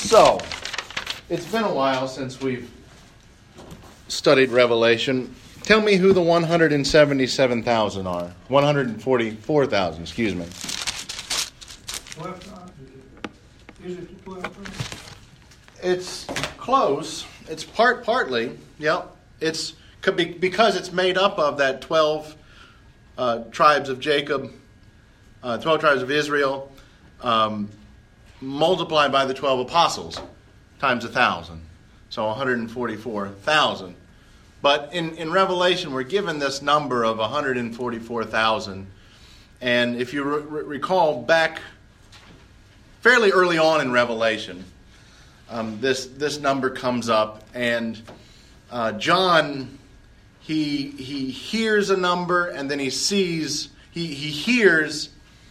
So, it's been a while since we've studied Revelation. Tell me who the 177,000 are. 144,000, excuse me. 12 tribes? Is it the 12 tribes? It's close. It's partly. Yep. It's because it's made up of that 12 tribes of Jacob, 12 tribes of Israel, multiplied by the 12 apostles, times 1,000. So 144,000. But in Revelation, we're given this number of 144,000. And if you recall back fairly early on in Revelation, this number comes up, and John he hears a number, and then he hears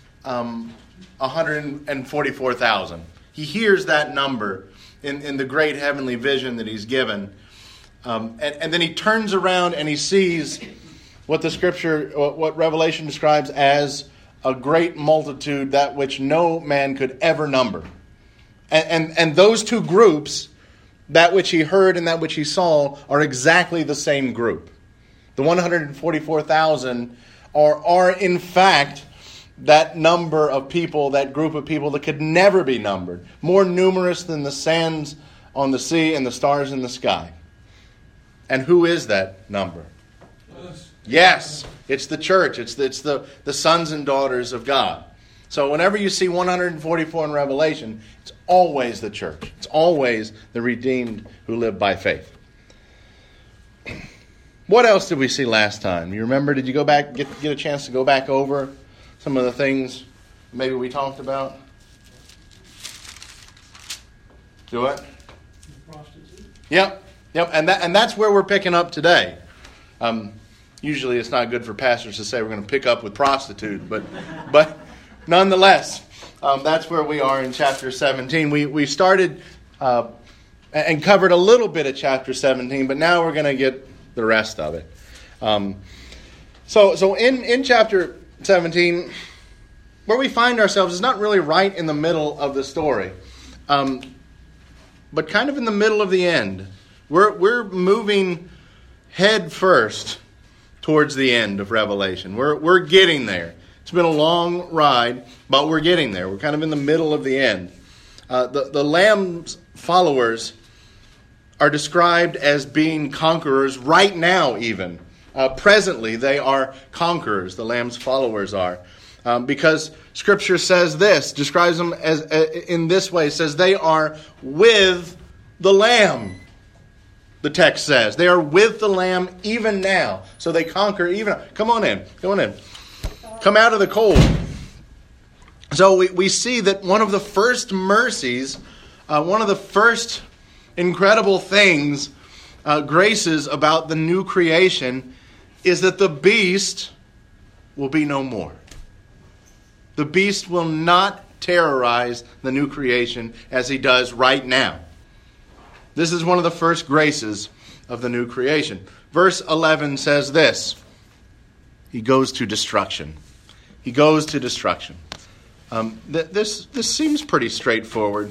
144,000. He hears that number in the great heavenly vision that he's given, and then he turns around and he sees what the Scripture, what Revelation describes as a great multitude, that which no man could ever number. And those two groups, that which he heard and that which he saw, are exactly the same group. The 144,000 are in fact that number of people, that group of people that could never be numbered. More numerous than the sands on the sea and the stars in the sky. And who is that number? Us. Yes, it's the church. It's the sons and daughters of God. So whenever you see 144 in Revelation, it's always the church. It's always the redeemed who live by faith. What else did we see last time? You remember? Did you go back, get a chance to go back over some of the things maybe we talked about? Do it? Prostitute. Yep. And that's where we're picking up today. Usually it's not good for pastors to say we're going to pick up with prostitute, but nonetheless, that's where we are in chapter 17. We started and covered a little bit of chapter 17, but now we're going to get the rest of it. So in chapter 17, where we find ourselves is not really right in the middle of the story, but kind of in the middle of the end. We're moving head first towards the end of Revelation. We're getting there. It's been a long ride, but we're getting there. We're kind of in the middle of the end. The Lamb's followers are described as being conquerors right now even. Presently, they are conquerors. The Lamb's followers are. Because Scripture says this, describes them as in this way. It says they are with the Lamb. The text says they are with the Lamb even now. So they conquer even. Come on in. Come out of the cold. So we see that one of the first mercies, one of the first incredible things, graces about the new creation, is that the beast will be no more. The beast will not terrorize the new creation as he does right now. This is one of the first graces of the new creation. Verse 11 says this: he goes to destruction. He goes to destruction. This seems pretty straightforward.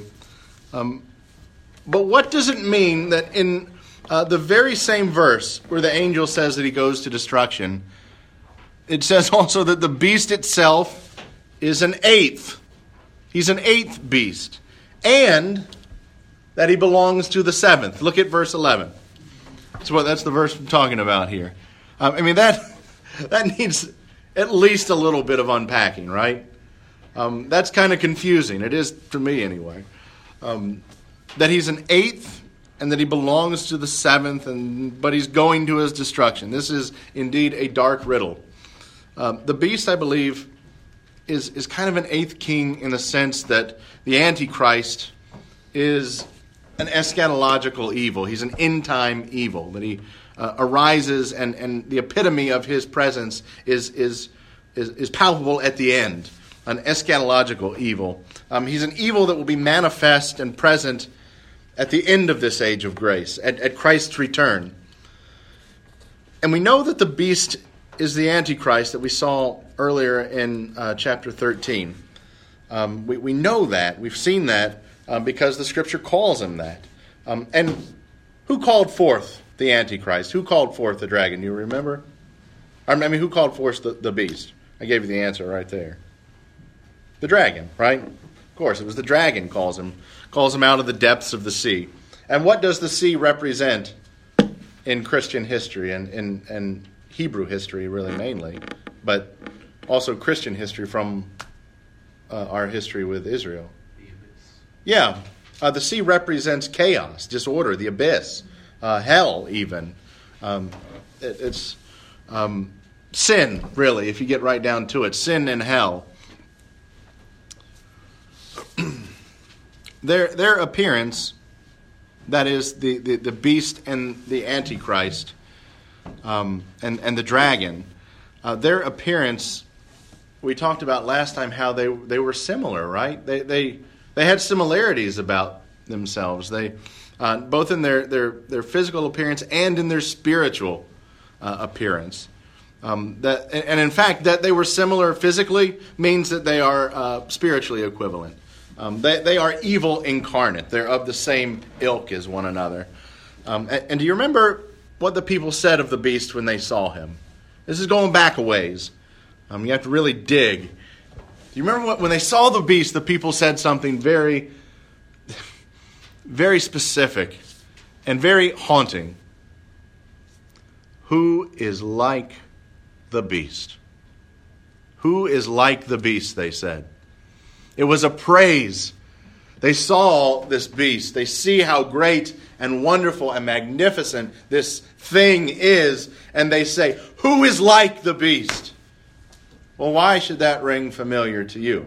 But what does it mean that in the very same verse where the angel says that he goes to destruction, it says also that the beast itself is an eighth. He's an eighth beast. And that he belongs to the seventh. Look at verse 11. That's the verse I'm talking about here. That needs at least a little bit of unpacking, right? That's kind of confusing. It is to me anyway. That he's an eighth and that he belongs to the seventh, but he's going to his destruction. This is indeed a dark riddle. The beast, I believe, is kind of an eighth king in the sense that the Antichrist is an eschatological evil. He's an end-time evil, that he arises, and the epitome of his presence is palpable at the end, an eschatological evil. He's an evil that will be manifest and present at the end of this age of grace, at Christ's return. And we know that the beast is the Antichrist that we saw earlier in chapter 13. We know that. We've seen that because the Scripture calls him that. And who called forth the Antichrist? Who called forth the dragon? Do you remember? I mean, who called forth the beast? I gave you the answer right there. The dragon, right? Of course, it was the dragon calls him out of the depths of the sea. And what does the sea represent in Christian history and Hebrew history, really mainly, but also Christian history from our history with Israel? The abyss. Yeah, the sea represents chaos, disorder, the abyss, hell even. It's sin, really, if you get right down to it. Sin and hell. Their appearance, that is the beast and the Antichrist, and the dragon, their appearance, we talked about last time how they were similar, right? They had similarities about themselves. They both in their physical appearance and in their spiritual appearance. And in fact, that they were similar physically means that they are spiritually equivalent. They are evil incarnate. They're of the same ilk as one another. And do you remember what the people said of the beast when they saw him? This is going back a ways. You have to really dig. Do you remember when they saw the beast, the people said something very, very specific and very haunting? Who is like the beast? Who is like the beast, they said. It was a praise. They saw this beast. They see how great and wonderful and magnificent this thing is. And they say, who is like the beast? Well, why should that ring familiar to you?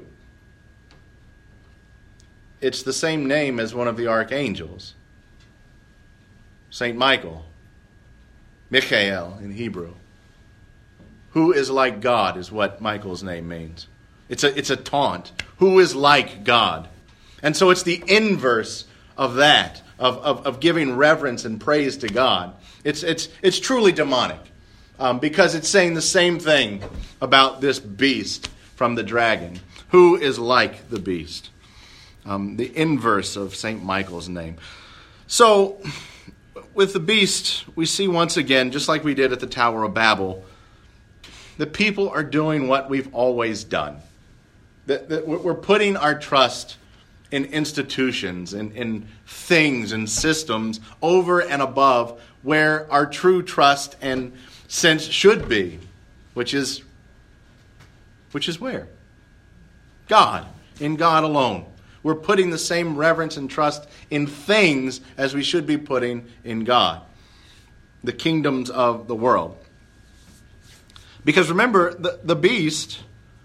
It's the same name as one of the archangels. Saint Michael. Michael in Hebrew. Who is like God is what Michael's name means. It's a taunt. Who is like God? And so it's the inverse of that, of giving reverence and praise to God. It's truly demonic, because it's saying the same thing about this beast from the dragon. Who is like the beast? The inverse of St. Michael's name. So, with the beast, we see once again, just like we did at the Tower of Babel, the people are doing what we've always done. That we're putting our trust in institutions, in things and systems over and above where our true trust and sense should be, which is where? God, in God alone. We're putting the same reverence and trust in things as we should be putting in God, the kingdoms of the world. Because remember, the beast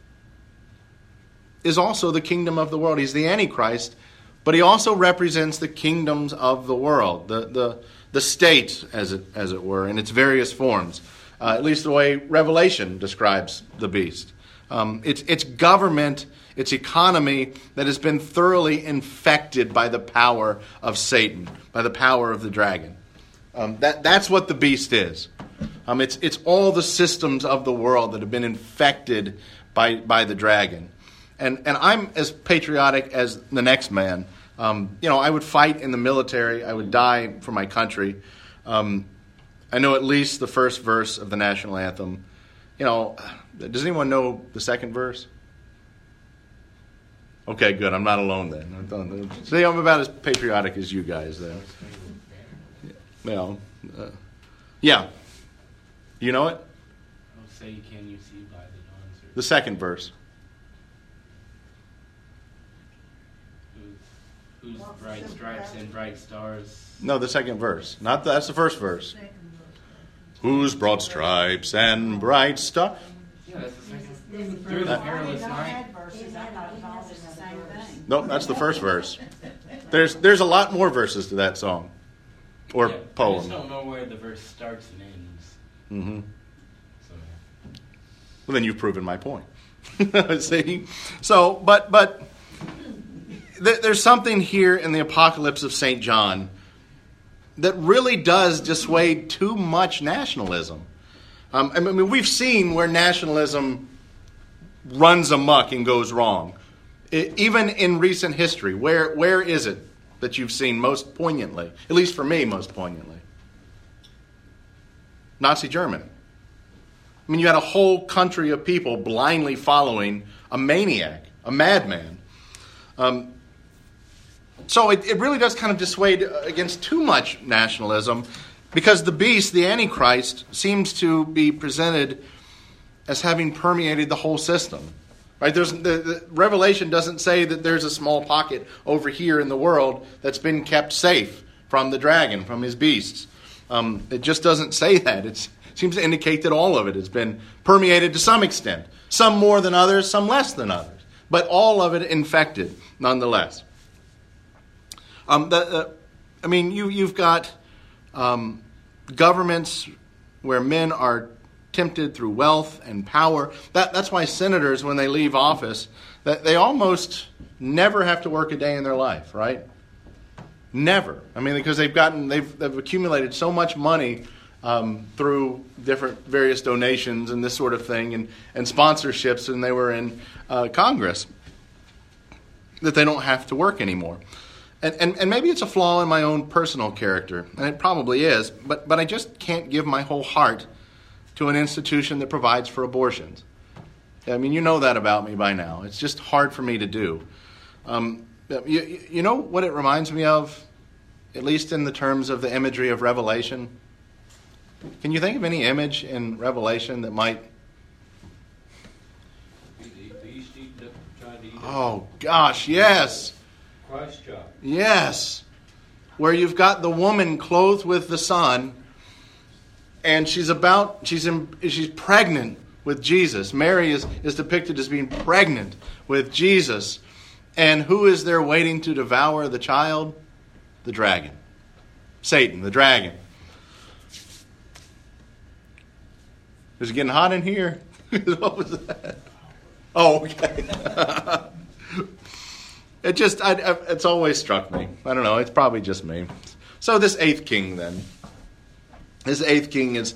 is also the kingdom of the world. He's the Antichrist, but he also represents the kingdoms of the world, the state, as it were, in its various forms. At least the way Revelation describes the beast. It's government, its economy that has been thoroughly infected by the power of Satan, by the power of the dragon. That's what the beast is. It's all the systems of the world that have been infected by the dragon. And I'm as patriotic as the next man. I would fight in the military. I would die for my country. I know at least the first verse of the national anthem. Does anyone know the second verse? Okay, good. I'm not alone then. See, I'm about as patriotic as you guys then. Yeah. You know it? I'll say, can you see by the dawn's early? The second verse. Whose bright stripes and bright stars? No, the second verse. That's the first verse. Whose broad stripes and bright stars? Yeah, that's the second. Through the perilous night. No, that's the first verse. There's a lot more verses to that song or poem. I just don't know where the verse starts and ends. Mm-hmm. So, yeah. Well, then you've proven my point. See? So, but there's something here in the Apocalypse of St. John that really does dissuade too much nationalism. I mean, we've seen where nationalism runs amok and goes wrong. Even in recent history, where is it that you've seen most poignantly? At least for me, most poignantly. Nazi Germany. I mean, you had a whole country of people blindly following a maniac, a madman. So it really does kind of dissuade against too much nationalism, because the beast, the Antichrist, seems to be presented as having permeated the whole system. Right? The Revelation doesn't say that there's a small pocket over here in the world that's been kept safe from the dragon, from his beasts. It just doesn't say that. It seems to indicate that all of it has been permeated to some extent. Some more than others, some less than others. But all of it infected, nonetheless. You've got governments where men are tempted through wealth and power. That's why senators, when they leave office, that they almost never have to work a day in their life, right? Never. I mean, because they've accumulated so much money through different various donations and this sort of thing, and sponsorships, and they were in Congress, that they don't have to work anymore. And maybe it's a flaw in my own personal character, and it probably is, but I just can't give my whole heart to an institution that provides for abortions. I mean, you know that about me by now. It's just hard for me to do. You know what it reminds me of, at least in the terms of the imagery of Revelation? Can you think of any image in Revelation that might... Oh, gosh, yes. Christ child. Yes. Where you've got the woman clothed with the sun, and she's pregnant with Jesus. Mary is depicted as being pregnant with Jesus. And who is there waiting to devour the child? The dragon. Satan, the dragon. Is it getting hot in here? What was that? Oh, okay. It's always struck me. I don't know. It's probably just me. So this eighth king, then. This eighth king is...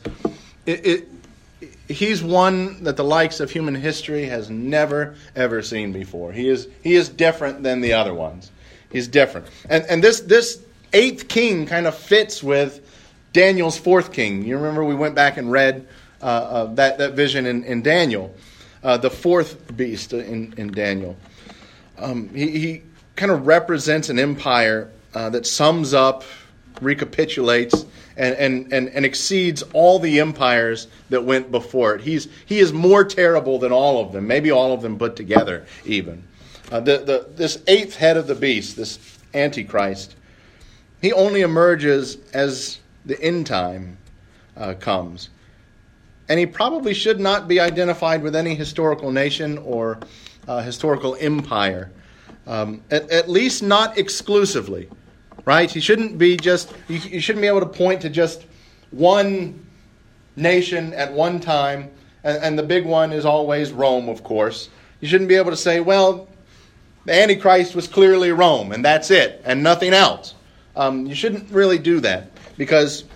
He's one that the likes of human history has never, ever seen before. He is different than the other ones. He's different. And this eighth king kind of fits with Daniel's fourth king. You remember we went back and read that vision in Daniel, the fourth beast in Daniel. He kind of represents an empire that sums up, recapitulates, and exceeds all the empires that went before it. He is more terrible than all of them, maybe all of them put together even. This eighth head of the beast, this Antichrist, he only emerges as the end time comes. And he probably should not be identified with any historical nation or historical empire, at least not exclusively. Right? He shouldn't be you shouldn't be able to point to just one nation at one time, and the big one is always Rome, of course. You shouldn't be able to say, well, the Antichrist was clearly Rome, and that's it, and nothing else. You shouldn't really do that, because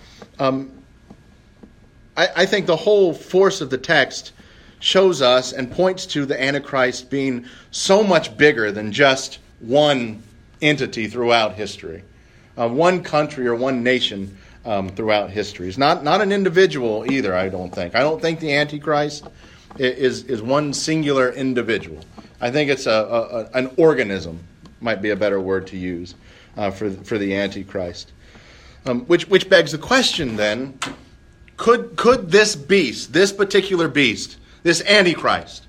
I think the whole force of the text shows us and points to the Antichrist being so much bigger than just one entity throughout history. One country or one nation throughout history. It's not an individual either, I don't think. I don't think the Antichrist is one singular individual. I think it's an organism, might be a better word to use for the Antichrist. Which begs the question then, could this beast, this particular beast, this Antichrist,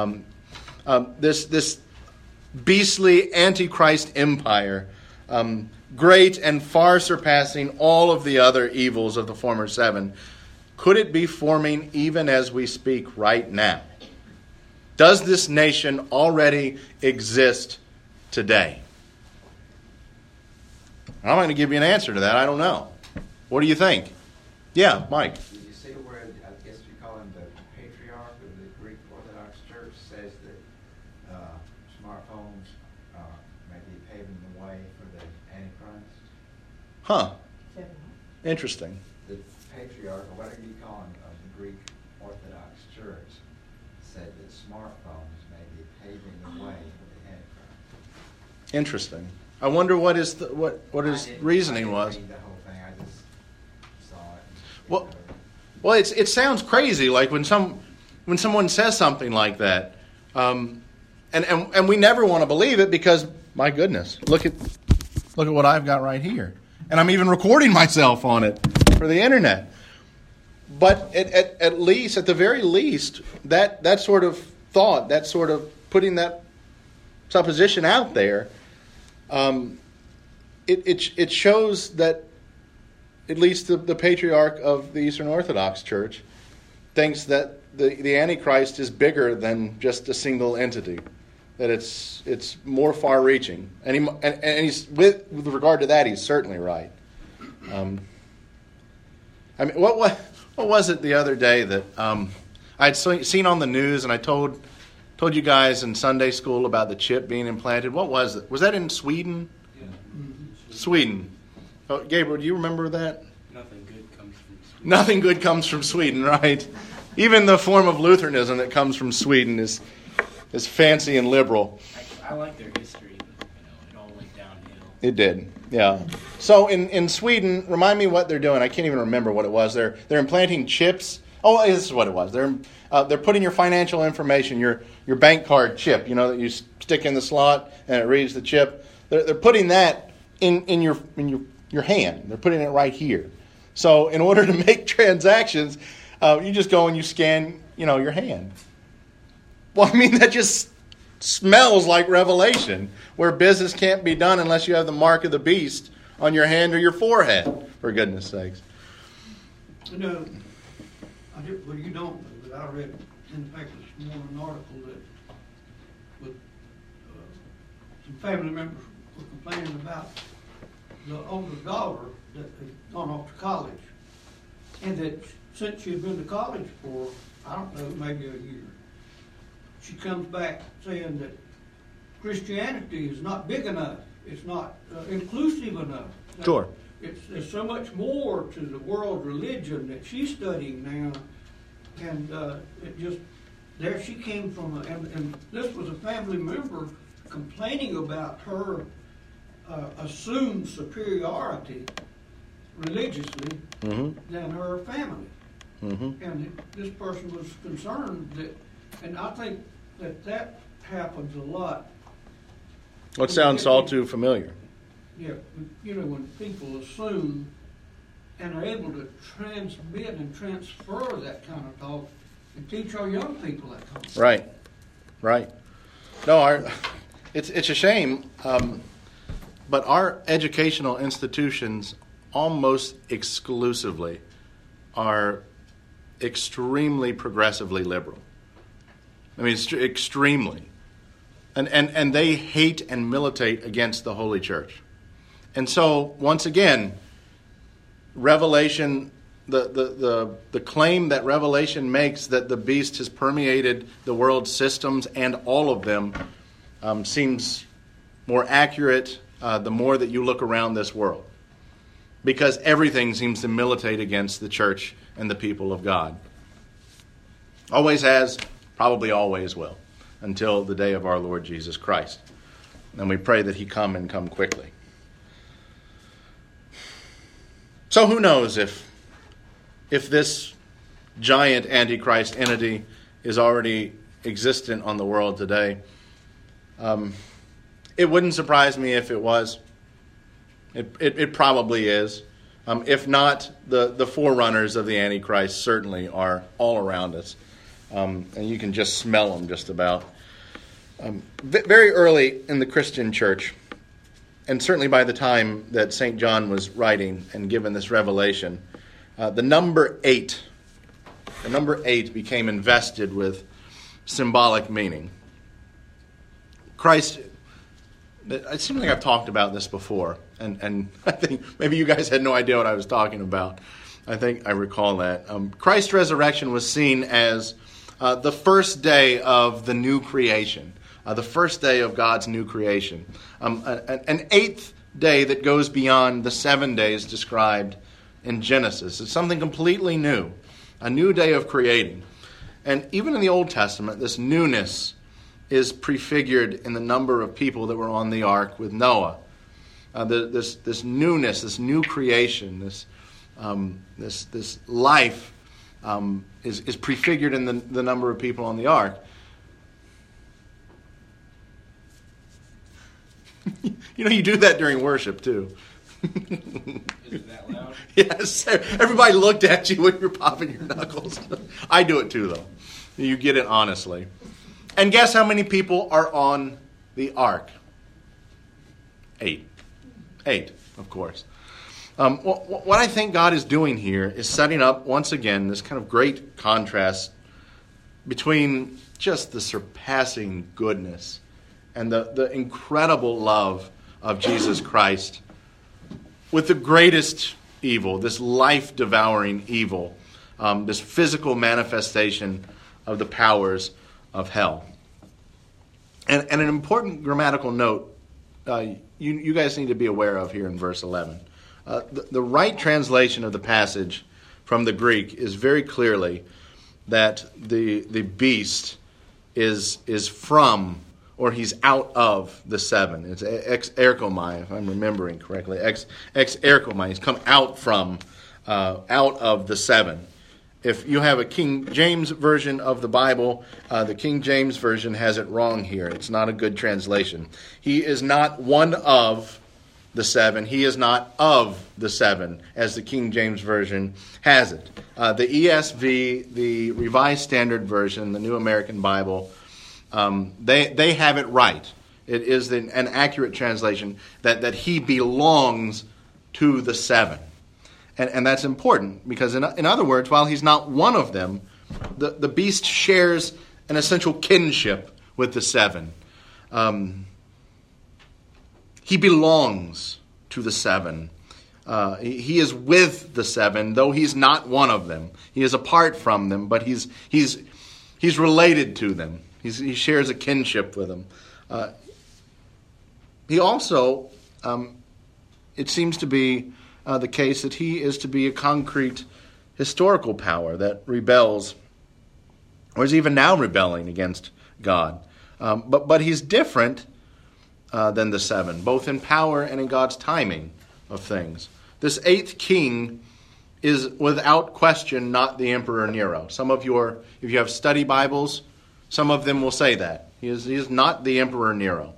this beastly Antichrist empire, great and far surpassing all of the other evils of the former seven, could it be forming even as we speak right now? Does this nation already exist today? I'm not going to give you an answer to that. I don't know. What do you think? Yeah, Mike. Did you see where, I guess you call him the patriarch of the Greek Orthodox Church, says that smartphones may be paving the way for the Antichrist? Huh. Interesting. The patriarch, or whatever you call him, of the Greek Orthodox Church, said that smartphones may be paving the way for the Antichrist. Interesting. I wonder what his reasoning was. I didn't read the whole thing. I just saw it. Well, it sounds crazy. Like when someone says something like that, and we never want to believe it because, my goodness, look at what I've got right here, and I'm even recording myself on it for the internet. But at the very least, that sort of thought, that sort of putting that supposition out there, it shows that at least the patriarch of the Eastern Orthodox Church thinks that the Antichrist is bigger than just a single entity, that it's more far-reaching, and he's with regard to that, he's certainly right. I mean, what was it the other day that I'd seen on the news, and I told you guys in Sunday school about the chip being implanted? What was it? Was that in Sweden? Yeah. Sweden. Oh, Gabriel, do you remember that? Nothing good comes from Sweden. Nothing good comes from Sweden, right? Even the form of Lutheranism that comes from Sweden is fancy and liberal. I like their history, but it all went downhill. It did, yeah. So in Sweden, remind me what they're doing. I can't even remember what it was. They're implanting chips. Oh, this is what it was. They're putting your financial information, your bank card chip, that you stick in the slot and it reads the chip. They're putting that in your hand. They're putting it right here. So in order to make transactions, you just go and you scan, your hand. Well, I mean, that just smells like Revelation, where business can't be done unless you have the mark of the beast on your hand or your forehead, for goodness sakes. You don't know, but I read in the paper this morning an article that with some family members were complaining about the older daughter that had gone off to college, and that since she had been to college for, I don't know, maybe a year, she comes back saying that Christianity is not big enough. It's not inclusive enough. Sure. There's so much more to the world religion that she's studying now, and there she came from, and this was a family member complaining about her assumed superiority religiously than her family. Mm-hmm. And this person was concerned that, and I think that happens a lot. What sounds all too familiar? Yeah, when people assume and are able to transmit and transfer that kind of thought and teach our young people that kind of thought. Right. No, it's a shame, but our educational institutions almost exclusively are extremely progressively liberal. I mean, it's extremely. And they hate and militate against the Holy Church. And so, once again, Revelation, the claim that Revelation makes that the beast has permeated the world's systems and all of them seems more accurate the more that you look around this world. Because everything seems to militate against the church and the people of God. Always has, probably always will, until the day of our Lord Jesus Christ. And we pray that he come quickly. So who knows if this giant Antichrist entity is already existent on the world today. It wouldn't surprise me if it was. It probably is. If not, the forerunners of the Antichrist certainly are all around us. And you can just smell them just about. Very early in the Christian church, and certainly by the time that St. John was writing and given this revelation, the number 8 became invested with symbolic meaning. Christ, it seems like I've talked about this before, and I think maybe you guys had no idea what I was talking about. I think I recall that. Christ's resurrection was seen as the first day of the new creation, the first day of God's new creation, an eighth day that goes beyond the 7 days described in Genesis. It's something completely new, a new day of creating. And even in the Old Testament, this newness is prefigured in the number of people that were on the ark with Noah. This newness, this new creation, this life is prefigured in the number of people on the ark. You do that during worship too. Is it that loud? Yes, everybody looked at you when you're popping your knuckles. I do it too, though. You get it honestly. And guess how many people are on the ark? 8. 8, of course. What I think God is doing here is setting up, once again, this kind of great contrast between just the surpassing goodness and the incredible love of Jesus Christ with the greatest evil, this life-devouring evil, this physical manifestation of the powers of hell. And an important grammatical note you guys need to be aware of here in verse 11. The right translation of the passage from the Greek is very clearly that the beast is from, or he's out of the 7. It's ex erchomai, if I'm remembering correctly. Ex erchomai. He's come out from, out of the 7. If you have a King James version of the Bible, the King James version has it wrong here. It's not a good translation. He is not one of the 7. He is not of the 7, as the King James version has it. The ESV, the Revised Standard Version, the New American Bible, they have it right. It is an accurate translation that he belongs to the 7. And that's important because, in other words, while he's not one of them, the beast shares an essential kinship with the 7. He belongs to the 7. He is with the 7, though he's not one of them. He is apart from them, but he's related to them. He shares a kinship with them. He also, it seems to be the case that he is to be a concrete historical power that rebels, or is even now rebelling against God. But he's different than the 7, both in power and in God's timing of things. This 8th king is without question not the Emperor Nero. Some of if you have study Bibles, some of them will say that. He is not the Emperor Nero.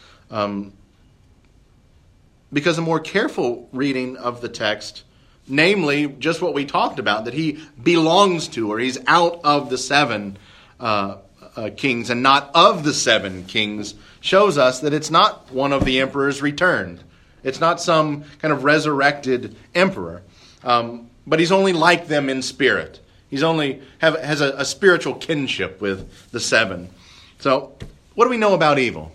Because a more careful reading of the text, namely just what we talked about, that he belongs to, or he's out of the 7 kings and not of the 7 kings, shows us that it's not one of the emperors returned. It's not some kind of resurrected emperor. But he's only like them in spirit. He's only has a spiritual kinship with the 7. So, what do we know about evil?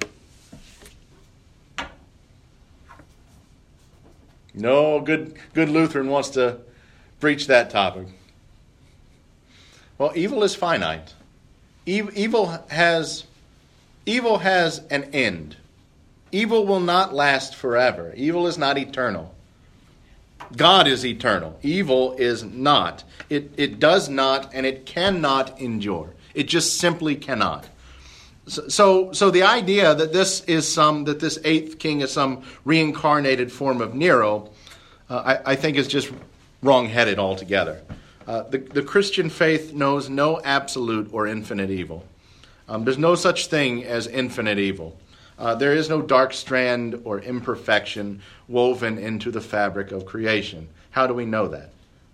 No good Lutheran wants to preach that topic. Well, evil is finite. Evil has an end. Evil will not last forever. Evil is not eternal. God is eternal. Evil is not. It does not and it cannot endure. It just simply cannot. So the idea that this 8th king is some reincarnated form of Nero, I think is just wrong-headed altogether. The Christian faith knows no absolute or infinite evil. There's no such thing as infinite evil. There is no dark strand or imperfection woven into the fabric of creation. How do we know that?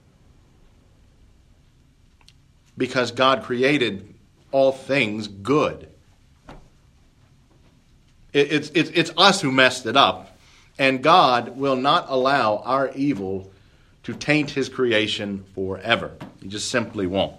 Because God created all things good. It's us who messed it up, and God will not allow our evil to taint his creation forever. He just simply won't.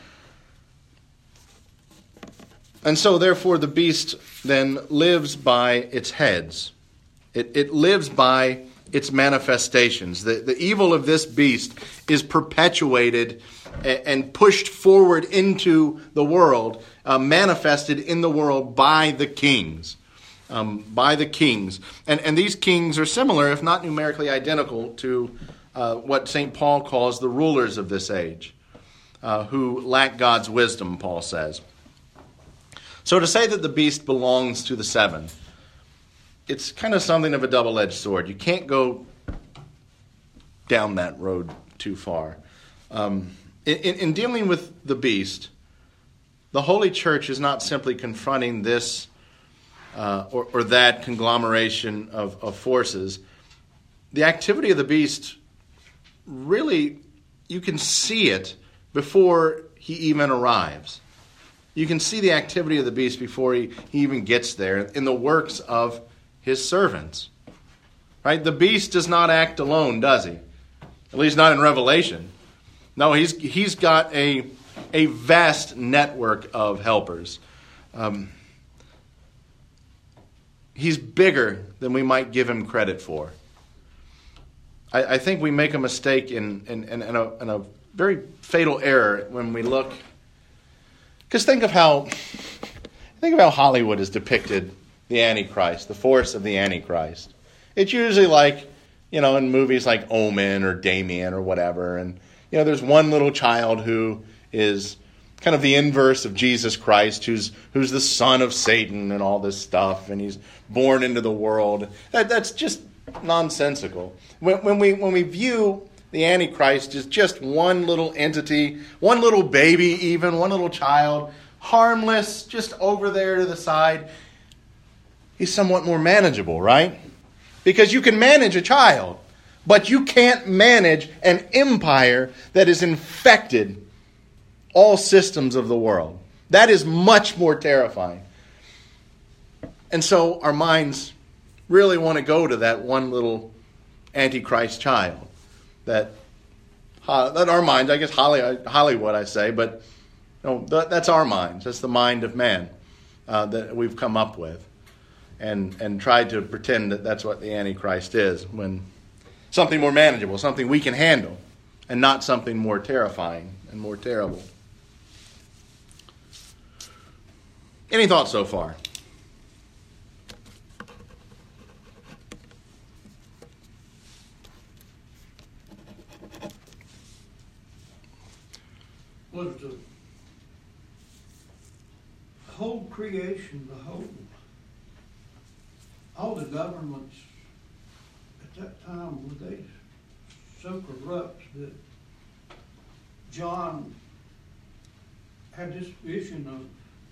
And so, therefore, the beast then lives by its heads. It lives by its manifestations. The evil of this beast is perpetuated and pushed forward into the world, manifested in the world by the kings. And these kings are similar, if not numerically identical, to what St. Paul calls the rulers of this age, who lack God's wisdom, Paul says. So to say that the beast belongs to the seven, it's kind of something of a double-edged sword. You can't go down that road too far. In dealing with the beast, the Holy Church is not simply confronting this or that conglomeration of forces. The activity of the beast, really, you can see it before he even arrives. You can see the activity of the beast before he even gets there in the works of his servants. Right? The beast does not act alone, does he? At least not in Revelation. No, he's got a vast network of helpers. He's bigger than we might give him credit for. I think we make a mistake in a very fatal error when we look. Because think of how Hollywood has depicted the Antichrist, the force of the Antichrist. It's usually like, in movies like Omen or Damien or whatever, and there's one little child who is kind of the inverse of Jesus Christ, who's the son of Satan and all this stuff, and he's born into the world. That's just nonsensical. When we view the Antichrist as just one little entity, one little baby even, one little child, harmless, just over there to the side, he's somewhat more manageable, right? Because you can manage a child, but you can't manage an empire that has infected all systems of the world. That is much more terrifying. And so our minds really want to go to that one little Antichrist child. That our minds, I guess Hollywood I say, but that's our minds. That's the mind of man that we've come up with. And tried to pretend that that's what the Antichrist is, when something more manageable, something we can handle, and not something more terrifying and more terrible. Any thoughts so far? Was the whole creation, all the governments at that time, were they so corrupt that John had this vision of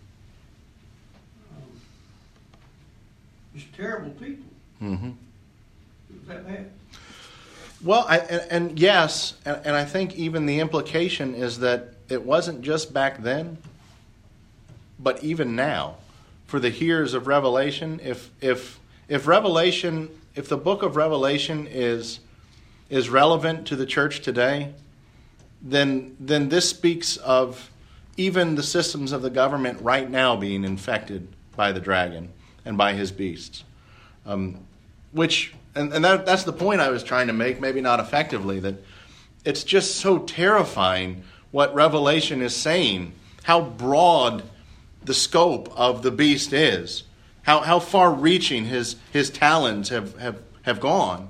just terrible people? Mm-hmm. Was that bad? Well, yes, and I think even the implication is that it wasn't just back then, but even now, for the hearers of Revelation. If the book of Revelation is relevant to the church today, then this speaks of even the systems of the government right now being infected by the dragon and by his beasts. That's the point I was trying to make, maybe not effectively, that it's just so terrifying what Revelation is saying, how broad the scope of the beast is, how far-reaching his talons have gone.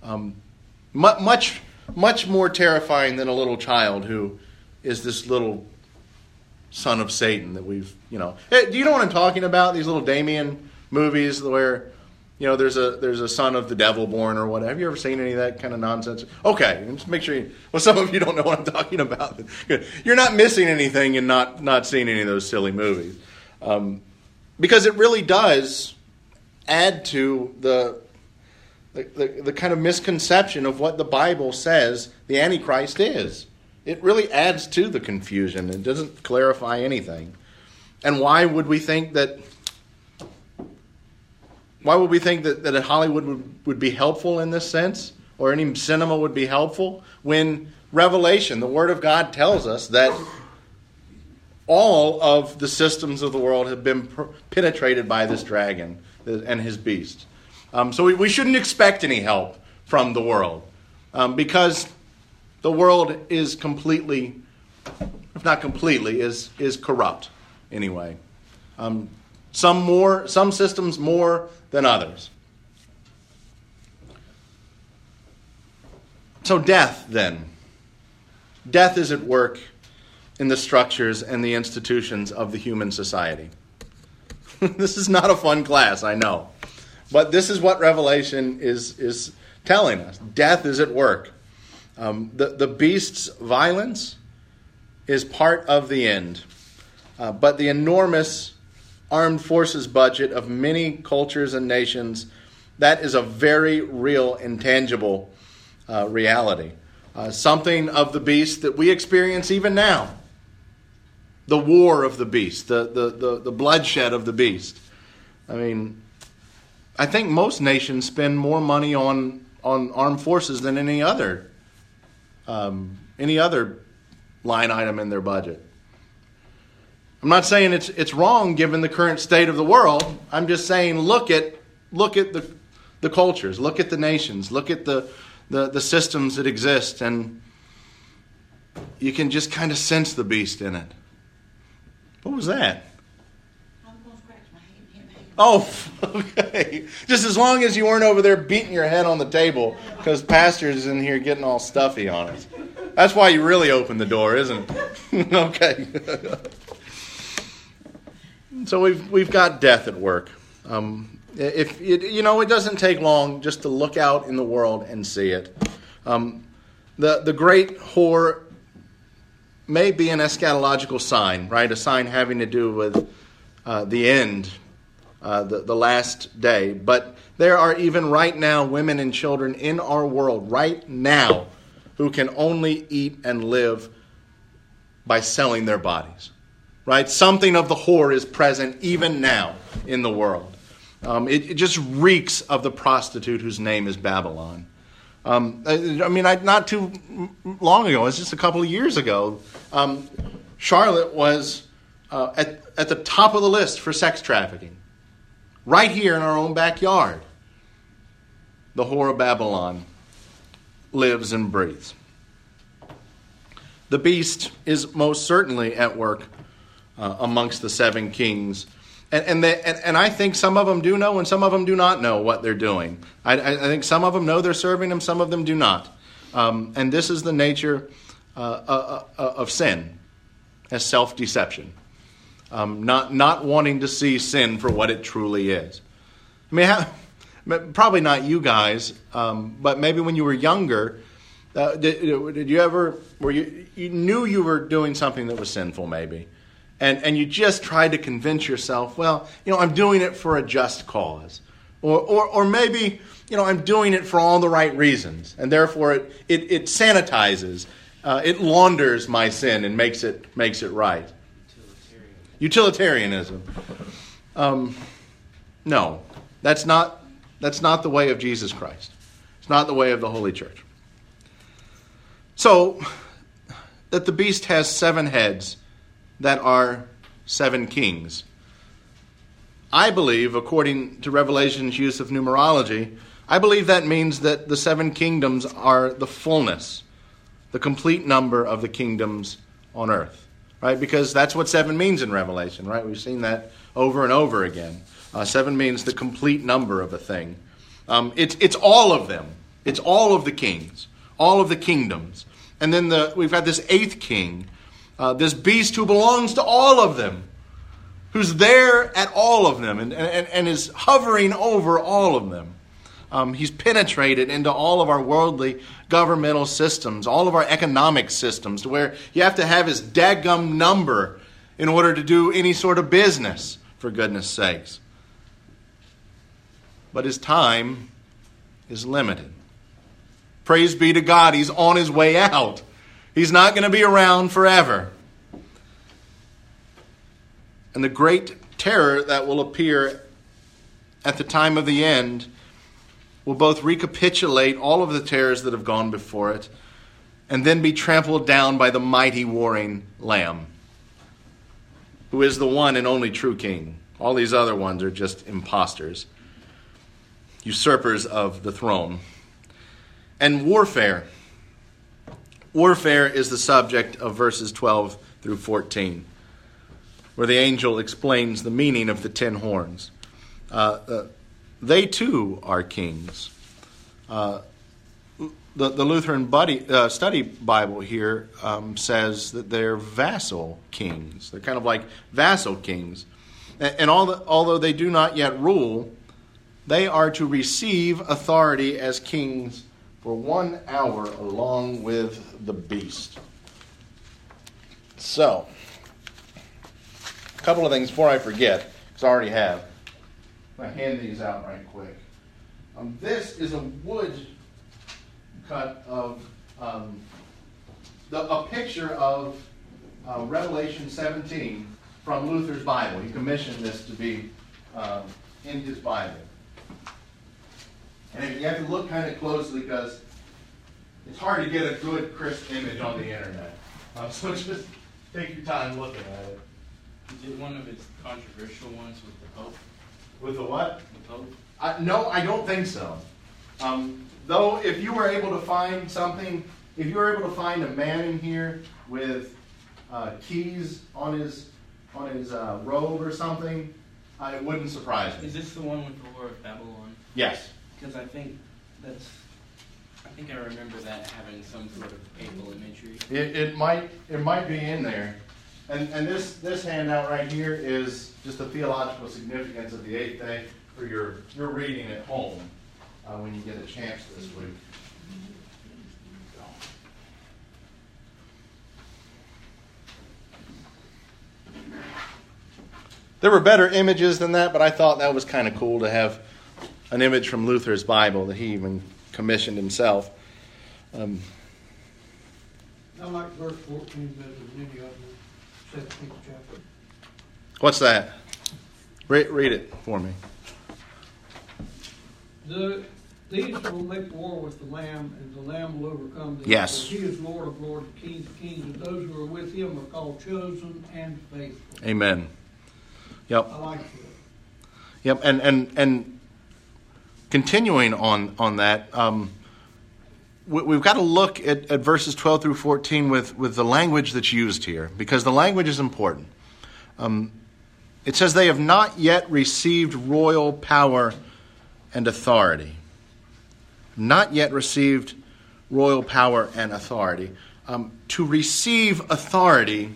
Much more terrifying than a little child who is this little son of Satan that we've, Hey, do you know what I'm talking about? These little Damien movies where, there's a son of the devil born or whatever. Have you ever seen any of that kind of nonsense? Okay, just make sure some of you don't know what I'm talking about. You're not missing anything in not seeing any of those silly movies. Because it really does add to the kind of misconception of what the Bible says the Antichrist is. It really adds to the confusion. It doesn't clarify anything. And why would we think that Hollywood would be helpful in this sense, or any cinema would be helpful, when Revelation, the Word of God, tells us that all of the systems of the world have been penetrated by this dragon and his beast. So we shouldn't expect any help from the world, because the world is completely, if not completely, is corrupt anyway. Some systems more than others. So death, then. Death is at work in the structures and the institutions of the human society. This is not a fun class, I know. But this is what Revelation is telling us. Death is at work. The beast's violence is part of the end. But the enormous armed forces budget of many cultures and nations, that is a very real, intangible reality. Something of the beast that we experience even now. The war of the beast, the bloodshed of the beast. I mean, I think most nations spend more money on armed forces than any other line item in their budget. I'm not saying it's wrong given the current state of the world. I'm just saying look at the cultures, look at the nations, look at the systems that exist, and you can just kind of sense the beast in it. What was that? I'm going to scratch my hand. Oh, okay. Just as long as you weren't over there beating your head on the table, because Pastor's in here getting all stuffy on us. That's why you really opened the door, isn't it? Okay. So we've got death at work. If it doesn't take long just to look out in the world and see it. The great whore may be an eschatological sign, right? A sign having to do with the end, the last day. But there are even right now women and children in our world right now who can only eat and live by selling their bodies, right? Something of the whore is present even now in the world. It just reeks of the prostitute whose name is Babylon. Not too long ago, it's just a couple of years ago, Charlotte was at the top of the list for sex trafficking. Right here in our own backyard. The whore of Babylon lives and breathes. The beast is most certainly at work amongst the seven kings. And I think some of them do know and some of them do not know what they're doing. I think some of them know they're serving him, some of them do not. And this is the nature of sin, as self-deception. Not wanting to see sin for what it truly is. I mean, probably not you guys, but maybe when you were younger, did you ever, where you knew you were doing something that was sinful maybe, and you just tried to convince yourself, well, I'm doing it for a just cause. Or maybe, I'm doing it for all the right reasons, and therefore it sanitizes, it launders my sin and makes it right. Utilitarianism. No, that's not the way of Jesus Christ. It's not the way of the Holy Church. So, that the beast has 7 heads that are 7 kings. I believe, according to Revelation's use of numerology, I believe that means that the 7 kingdoms are the fullness, the complete number of the kingdoms on earth. Right? Because that's what 7 means in Revelation, right? We've seen that over and over again. 7 means the complete number of a thing. It's all of them. It's all of the kings, all of the kingdoms. And then we've got this 8th king, this beast who belongs to all of them, who's there at all of them and is hovering over all of them. He's penetrated into all of our worldly governmental systems, all of our economic systems, to where you have to have his dadgum number in order to do any sort of business, for goodness sakes. But his time is limited. Praise be to God, he's on his way out. He's not going to be around forever. And the great terror that will appear at the time of the end will both recapitulate all of the terrors that have gone before it and then be trampled down by the mighty warring Lamb, who is the one and only true king. All these other ones are just imposters, usurpers of the throne. And warfare. Warfare is the subject of verses 12 through 14, where the angel explains the meaning of the 10 horns. They too are kings. The Lutheran Study Bible here says that they're vassal kings. They're kind of like vassal kings. And although they do not yet rule, they are to receive authority as kings for 1 hour along with the beast. So, a couple of things before I forget, because I already have. I'm going to hand these out right quick. This is a wood cut of a picture of Revelation 17 from Luther's Bible. He commissioned this to be in his Bible. And you have to look kind of closely because it's hard to get a good, crisp image on the internet. So just take your time looking at it. Is it one of its controversial ones with the Pope? With the what? The Pope? No, I don't think so. Though, if you were able to find something, if you were able to find a man in here with keys on his robe or something, it wouldn't surprise me. Is this the one with the Whore of Babylon? Yes. Because I think I remember that having some sort of papal imagery. It might be in there. And this handout right here is just the theological significance of the eighth day for your reading at home when you get a chance this week. There were better images than that, but I thought that was kind of cool to have an image from Luther's Bible that he even commissioned himself. I like verse 14 better than any other 17th chapter. What's that? Read it for me. These will make war with the Lamb, and the Lamb will overcome them. Yes. For he is Lord of lords, King of kings, and those who are with him are called chosen and faithful. Amen. Yep. I like that. Yep. And continuing on that, we've got to look at verses 12 through 14 with the language that's used here, because the language is important. It says they have not yet received royal power and authority. Not yet received royal power and authority. To receive authority,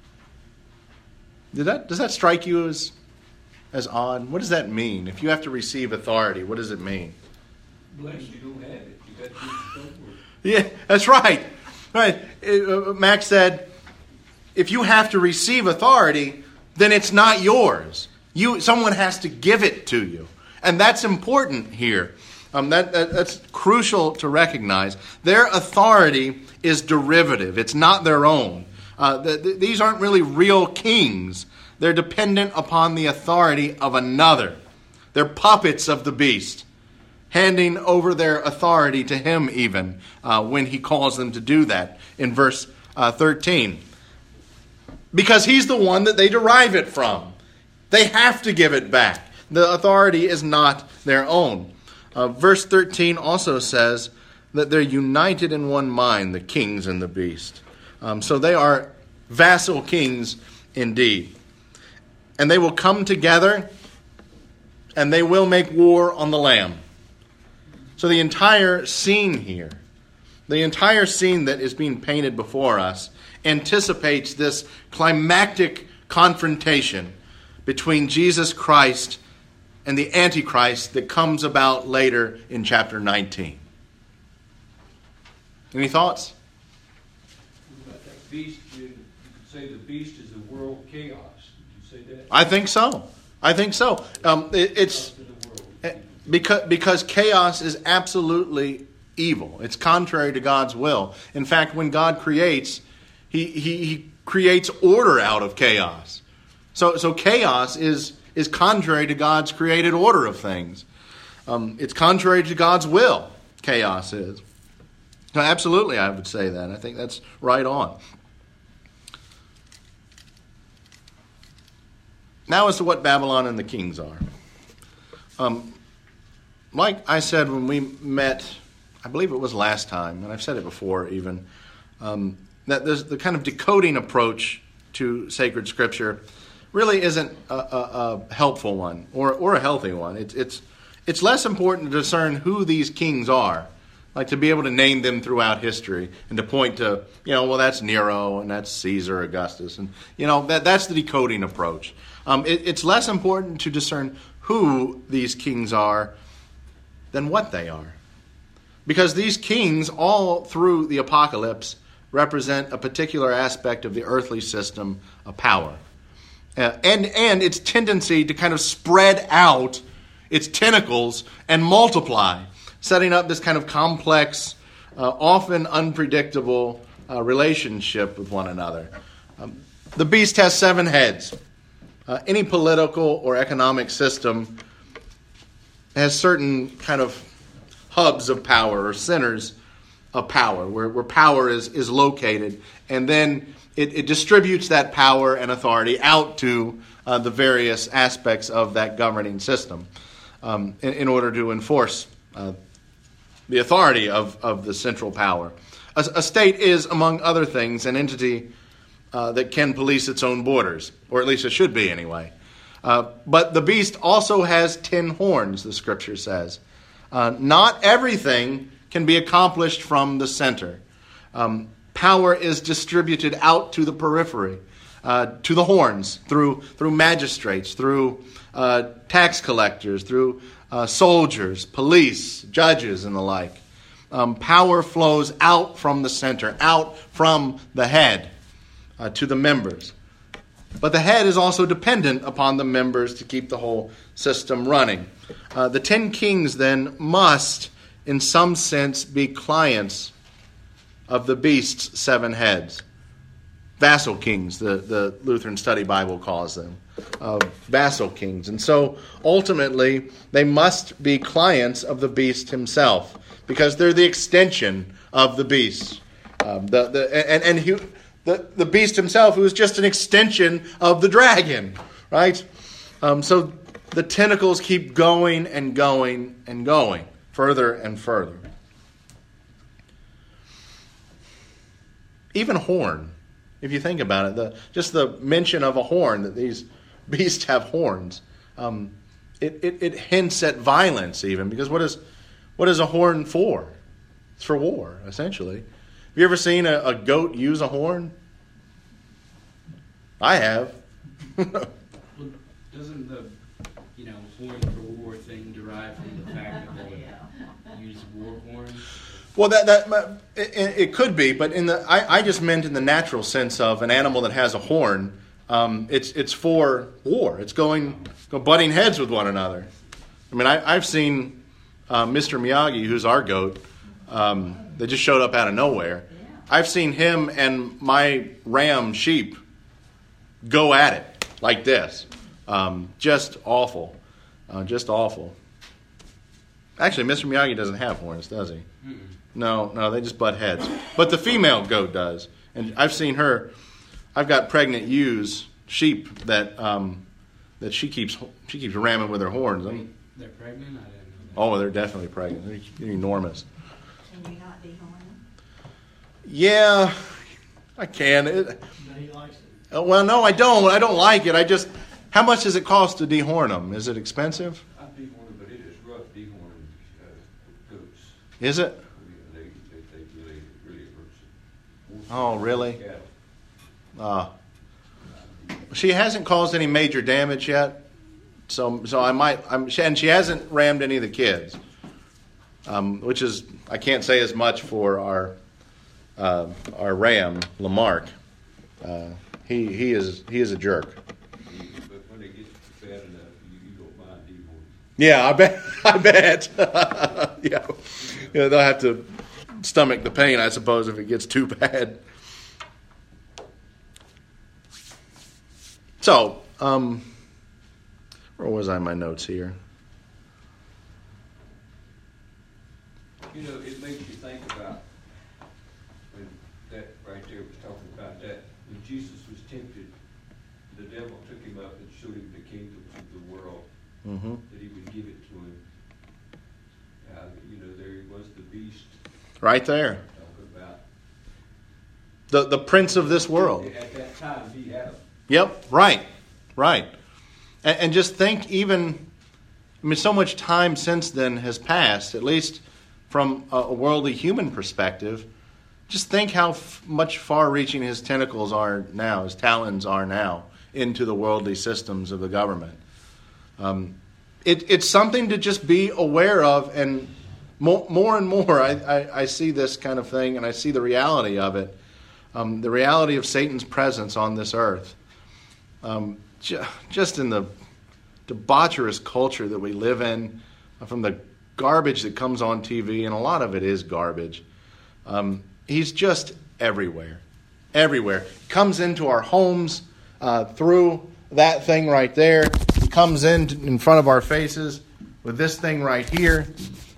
does that strike you as odd? What does that mean? If you have to receive authority, what does it mean? Blessed. You don't have it. You got to do Yeah, that's right. Right. Max said, if you have to receive authority, then it's not yours. Someone has to give it to you. And that's important here. That's crucial to recognize. Their authority is derivative. It's not their own. These aren't really real kings. They're dependent upon the authority of another. They're puppets of the beast, handing over their authority to him even when he calls them to do that in verse 13. Because he's the one that they derive it from. They have to give it back. The authority is not their own. Verse 13 also says that they're united in one mind, the kings and the beast. So they are vassal kings indeed. And they will come together and they will make war on the Lamb. So the entire scene here, the entire scene that is being painted before us, anticipates this climactic confrontation between Jesus Christ and the Antichrist that comes about later in chapter 19. Any thoughts? About that beast, you could say the beast is a world chaos. Did you say that? I think so. It's because chaos is absolutely evil. It's contrary to God's will. In fact, when God creates, He creates order out of chaos. So chaos is contrary to God's created order of things. It's contrary to God's will, chaos is. No, absolutely, I would say that. I think that's right on. Now as to what Babylon and the kings are. Like I said when we met, I believe it was last time, and I've said it before even, that there's the kind of decoding approach to sacred scripture really isn't a helpful one or a healthy one. It's less important to discern who these kings are, like to be able to name them throughout history and to point to, well, that's Nero and that's Caesar Augustus, and that's the decoding approach. It's less important to discern who these kings are than what they are. Because these kings, all through the apocalypse, represent a particular aspect of the earthly system of power. And its tendency to kind of spread out its tentacles and multiply, setting up this kind of complex, often unpredictable relationship with one another. The beast has 7 heads. Any political or economic system has certain kind of hubs of power or centers of power where power is located, and then it distributes that power and authority out to the various aspects of that governing system in order to enforce the authority of the central power. A state is, among other things, an entity that can police its own borders, or at least it should be anyway. But the beast also has 10 horns, the scripture says. Not everything can be accomplished from the center. Power is distributed out to the periphery, to the horns, through magistrates, through tax collectors, through soldiers, police, judges, and the like. Power flows out from the center, out from the head to the members. But the head is also dependent upon the members to keep the whole system running. The 10 kings then must, in some sense, be clients of the beast's 7 heads. Vassal kings, the Lutheran Study Bible calls them. Vassal kings. And so, ultimately, they must be clients of the beast himself, because they're the extension of the beast. The beast himself, who is just an extension of the dragon, right? So the tentacles keep going and going and going, further and further. Even horn, if you think about it, just the mention of a horn, that these beasts have horns, it hints at violence even, because what is a horn for? It's for war, essentially. Have you ever seen a goat use a horn? I have. Well, doesn't the horn for war thing derive from the fact that they use war horns? Well, it could be, but I just meant in the natural sense of an animal that has a horn. It's for war. It's going butting heads with one another. I mean, I've seen Mr. Miyagi, who's our goat. They just showed up out of nowhere. I've seen him and my ram sheep go at it like this. Just awful. Just awful. Actually, Mr. Miyagi doesn't have horns, does he? Mm-mm. No, they just butt heads. But the female goat does. And I've seen her. I've got pregnant ewes, sheep, that she keeps ramming with her horns. They're pregnant? I didn't know that. Oh, they're definitely pregnant. They're enormous. Can you not dehorn them? Yeah, I can. But he likes it. Well, no, I don't. I don't like it. How much does it cost to dehorn them? Is it expensive? I dehorn them, but it is rough dehorning goats. Is it? They really hurts it. Oh, really? Cattle. She hasn't caused any major damage yet, so I might. And she hasn't rammed any of the kids, which is, I can't say as much for our ram Lamarck. He is a jerk. But when they get bad enough, you don't mind dehorning. Yeah, I bet. Yeah, they'll have to stomach the pain, I suppose, if it gets too bad. So, where was I in my notes here? It makes you think about when that right there was talking about that. When Jesus was tempted, the devil took him up and showed him the kingdoms of the world, that he would give it to him. There he was, the beast. Right there. Talking about The prince of this world. At that time, he had him. Yep, right. And just think so much time since then has passed, at least from a worldly human perspective. Just think how much far-reaching his tentacles are now, his talons are now, into the worldly systems of the government. It's something to just be aware of, and more and more I see this kind of thing, and I see the reality of it, the reality of Satan's presence on this earth. Just in the debaucherous culture that we live in, from the garbage that comes on TV, and a lot of it is garbage. He's just everywhere. Comes into our homes through that thing right there. He comes in front of our faces with this thing right here.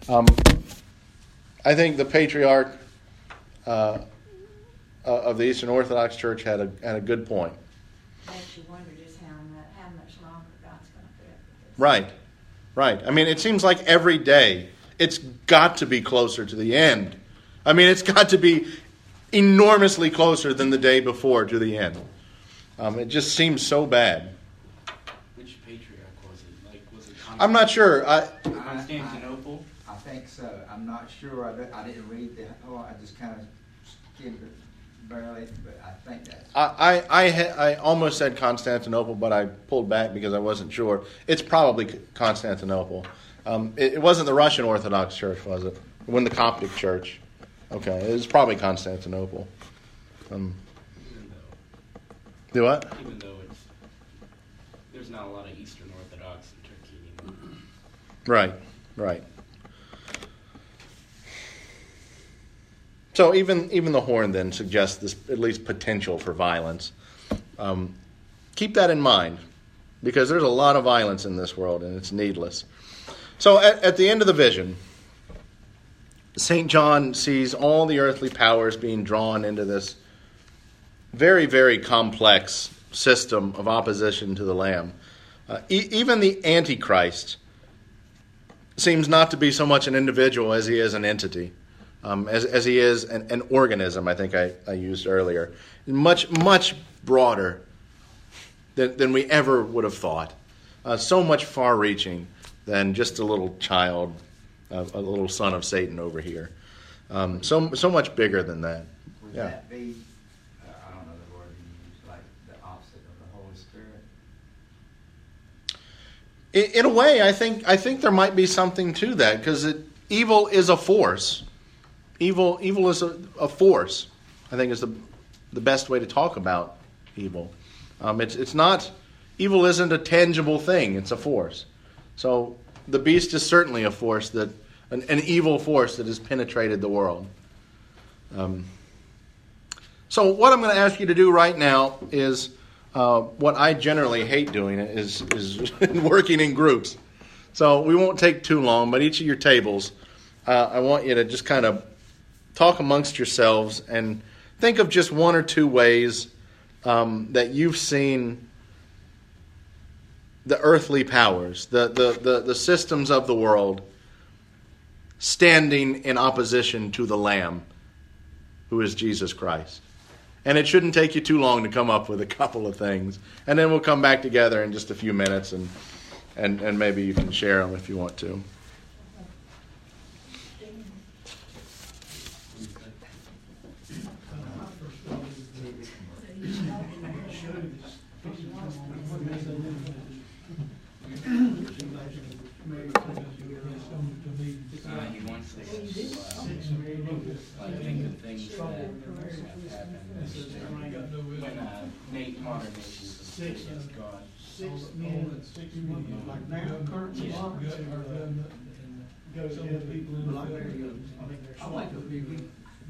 I think the patriarch of the Eastern Orthodox Church had a good point. Makes you wonder just how much longer God's going to put up with this. Right. I mean, it seems like every day it's got to be closer to the end. I mean, it's got to be enormously closer than the day before to the end. It just seems so bad. Which patriarch was it? Like, was it I'm not sure. Constantinople? I think so. I'm not sure. I didn't read the whole. I just kind of skimmed it barely, but I think that's. I almost said Constantinople, but I pulled back because I wasn't sure. It's probably Constantinople. It wasn't the Russian Orthodox Church, was it? It wasn't the Coptic Church. Okay, it was probably Constantinople. Even Do what? though there's not a lot of Eastern Orthodox in Turkey anymore. Right. So even the horn then suggests this at least potential for violence. Keep that in mind, because there's a lot of violence in this world, and it's needless. So at the end of the vision, St. John sees all the earthly powers being drawn into this very, very complex system of opposition to the Lamb. Even the Antichrist seems not to be so much an individual as he is an entity, as he is an organism, I think I used earlier. Much, much broader than we ever would have thought. So much far-reaching than just a little child, a little son of Satan over here. So much bigger than that. Would Yeah. that be, I don't know the word you use, like the opposite of the Holy Spirit? In a way, I think there might be something to that, because evil is a force. Evil is a force. I think is the best way to talk about evil. It's not, evil isn't a tangible thing. It's a force. So the beast is certainly a force that an evil force that has penetrated the world. So what I'm going to ask you to do right now is what I generally hate doing is working in groups. So we won't take too long, but each of your tables, I want you to just kind of talk amongst yourselves and think of just one or two ways that you've seen the earthly powers, the systems of the world, standing in opposition to the Lamb, who is Jesus Christ. And it shouldn't take you too long to come up with a couple of things. And then we'll come back together in just a few minutes, and maybe you can share them if you want to. He wants to think of things that have happened when modern nations have against God. 6 men, 6 women, like now, current democracy, goes to the people in like there you go. I like the big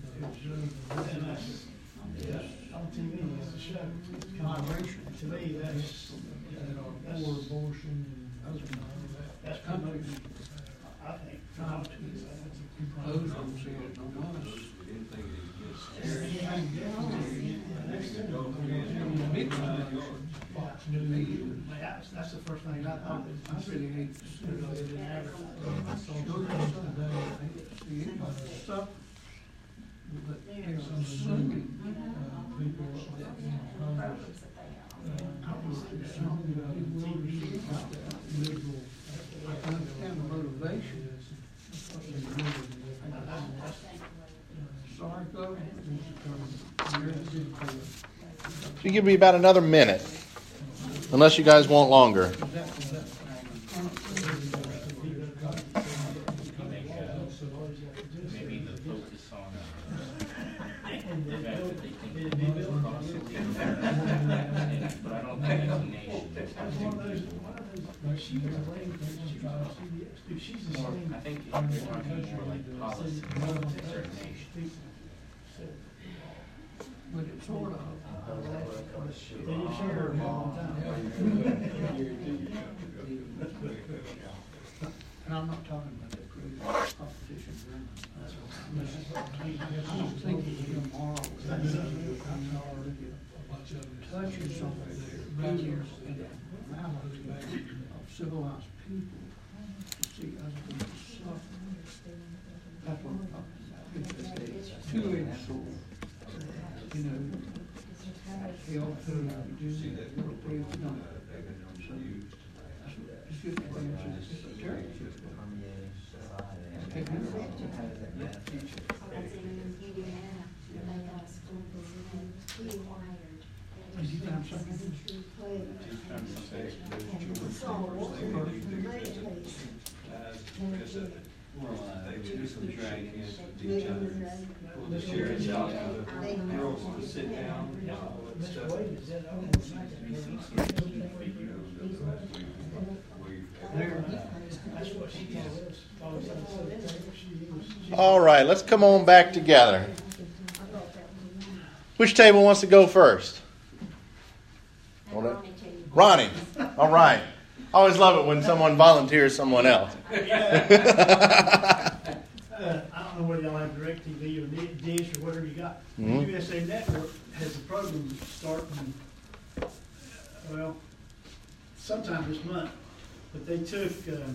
on TV, it's a show. Migration. To me, that's for abortion and that's kind of, I think, those don't see it no more. That's the first thing I thought. I really hate stuff. I understand the motivation. Sorry, though. So you give me about another minute. Unless you guys want longer. Maybe the focus on the fact that they think the book is obsolete. But I don't think as a nation there's I think it's more like policy in certain nations. But it's sort of. And I'm not talking about that crazy competition. That's what I was thinking tomorrow. Touching something right here in the mouth of civilized people. See other people suffer. That's what I'm talking about. It's a two-edged sword. You know, hell food, you do little things, no. So, it's just it's a terrible system. You found something? Do some drinking with each other. We'll just share it out to the girls to sit down and all that stuff. All right, let's come on back together. Which table wants to go first? Ronnie. All right. I always love it when someone volunteers someone else. I don't know whether y'all have DirecTV or Dish or whatever you got. Mm-hmm. USA Network has a program starting, well, sometime this month. But they took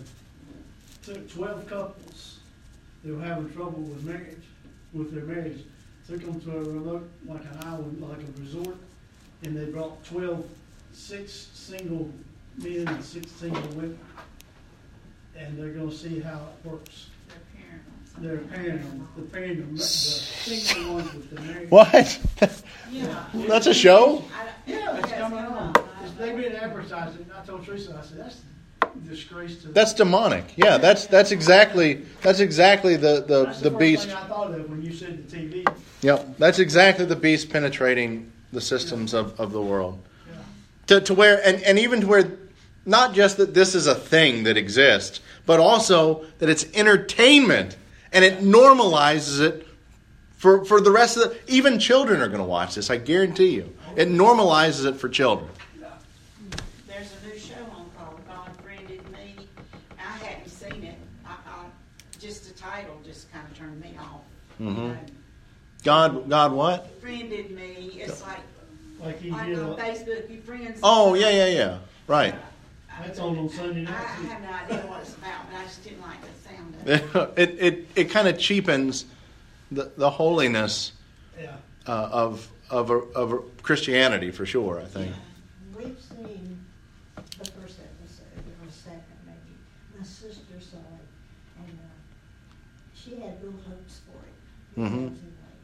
12 couples that were having trouble with their marriage, took them to a remote, like an island, like a resort, and they brought 6 single men and 6 single women, and they're going to see how it works. They're pairing them. The single ones with the married. What? Yeah. That's a show? Yeah, it's coming on. They've been advertising. I told Teresa, I said, that's a disgrace to. That's demonic. Yeah, that's exactly the That's the first beast. thing I thought of when you said the TV. Yep, that's exactly the beast penetrating the systems of the world. To where, and even to where, not just that this is a thing that exists, but also that it's entertainment, and it normalizes it for the rest of the, even children are going to watch this, I guarantee you. It normalizes it for children. There's a new show on called God Friended Me. I hadn't seen it. Just the title just kind of turned me off. Mm-hmm. You know? God what? Friended me. It's like Like on Facebook, you friends. Oh, yeah. Right. That's on Sunday I night. have no idea what it's about, but I just didn't like the sound of it. It kind of cheapens the holiness Yeah. of Christianity for sure, I think. We've seen the first episode or second maybe. My sister saw it, and she had real hopes for it. Mm-hmm.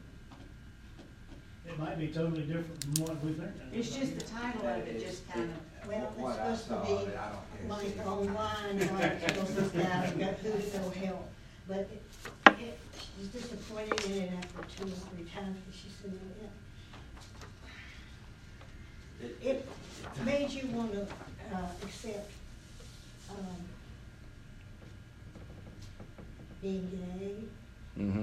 It might be totally different from what we think. It's just the title of it just kind of, well, What I it's supposed saw, to be I don't care. like online, like it's supposed to guy who got who fell help. But she's disappointed in it after 2 or 3 times because she said, it made you want to accept being gay. Mm-hmm.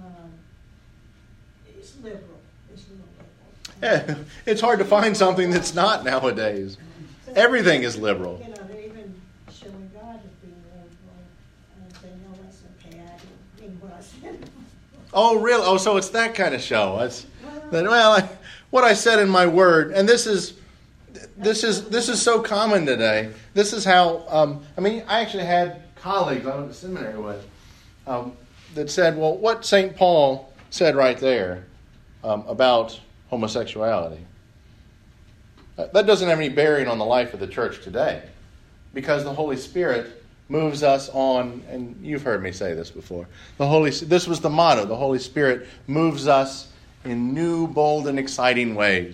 It's liberal. It's real liberal. Yeah, it's hard to find something that's not nowadays. Everything is liberal. You know, they're even showing God as being liberal. And saying, no, that's okay. I didn't mean what I said. Oh, really? Oh, so it's that kind of show. What I said in my word, and this is so common today. This is how. I actually had colleagues I went to seminary with that said, "Well, what St. Paul said right there about homosexuality, that doesn't have any bearing on the life of the church today, because the Holy Spirit moves us on." And you've heard me say this before. This was the motto. The Holy Spirit moves us in new, bold, and exciting ways.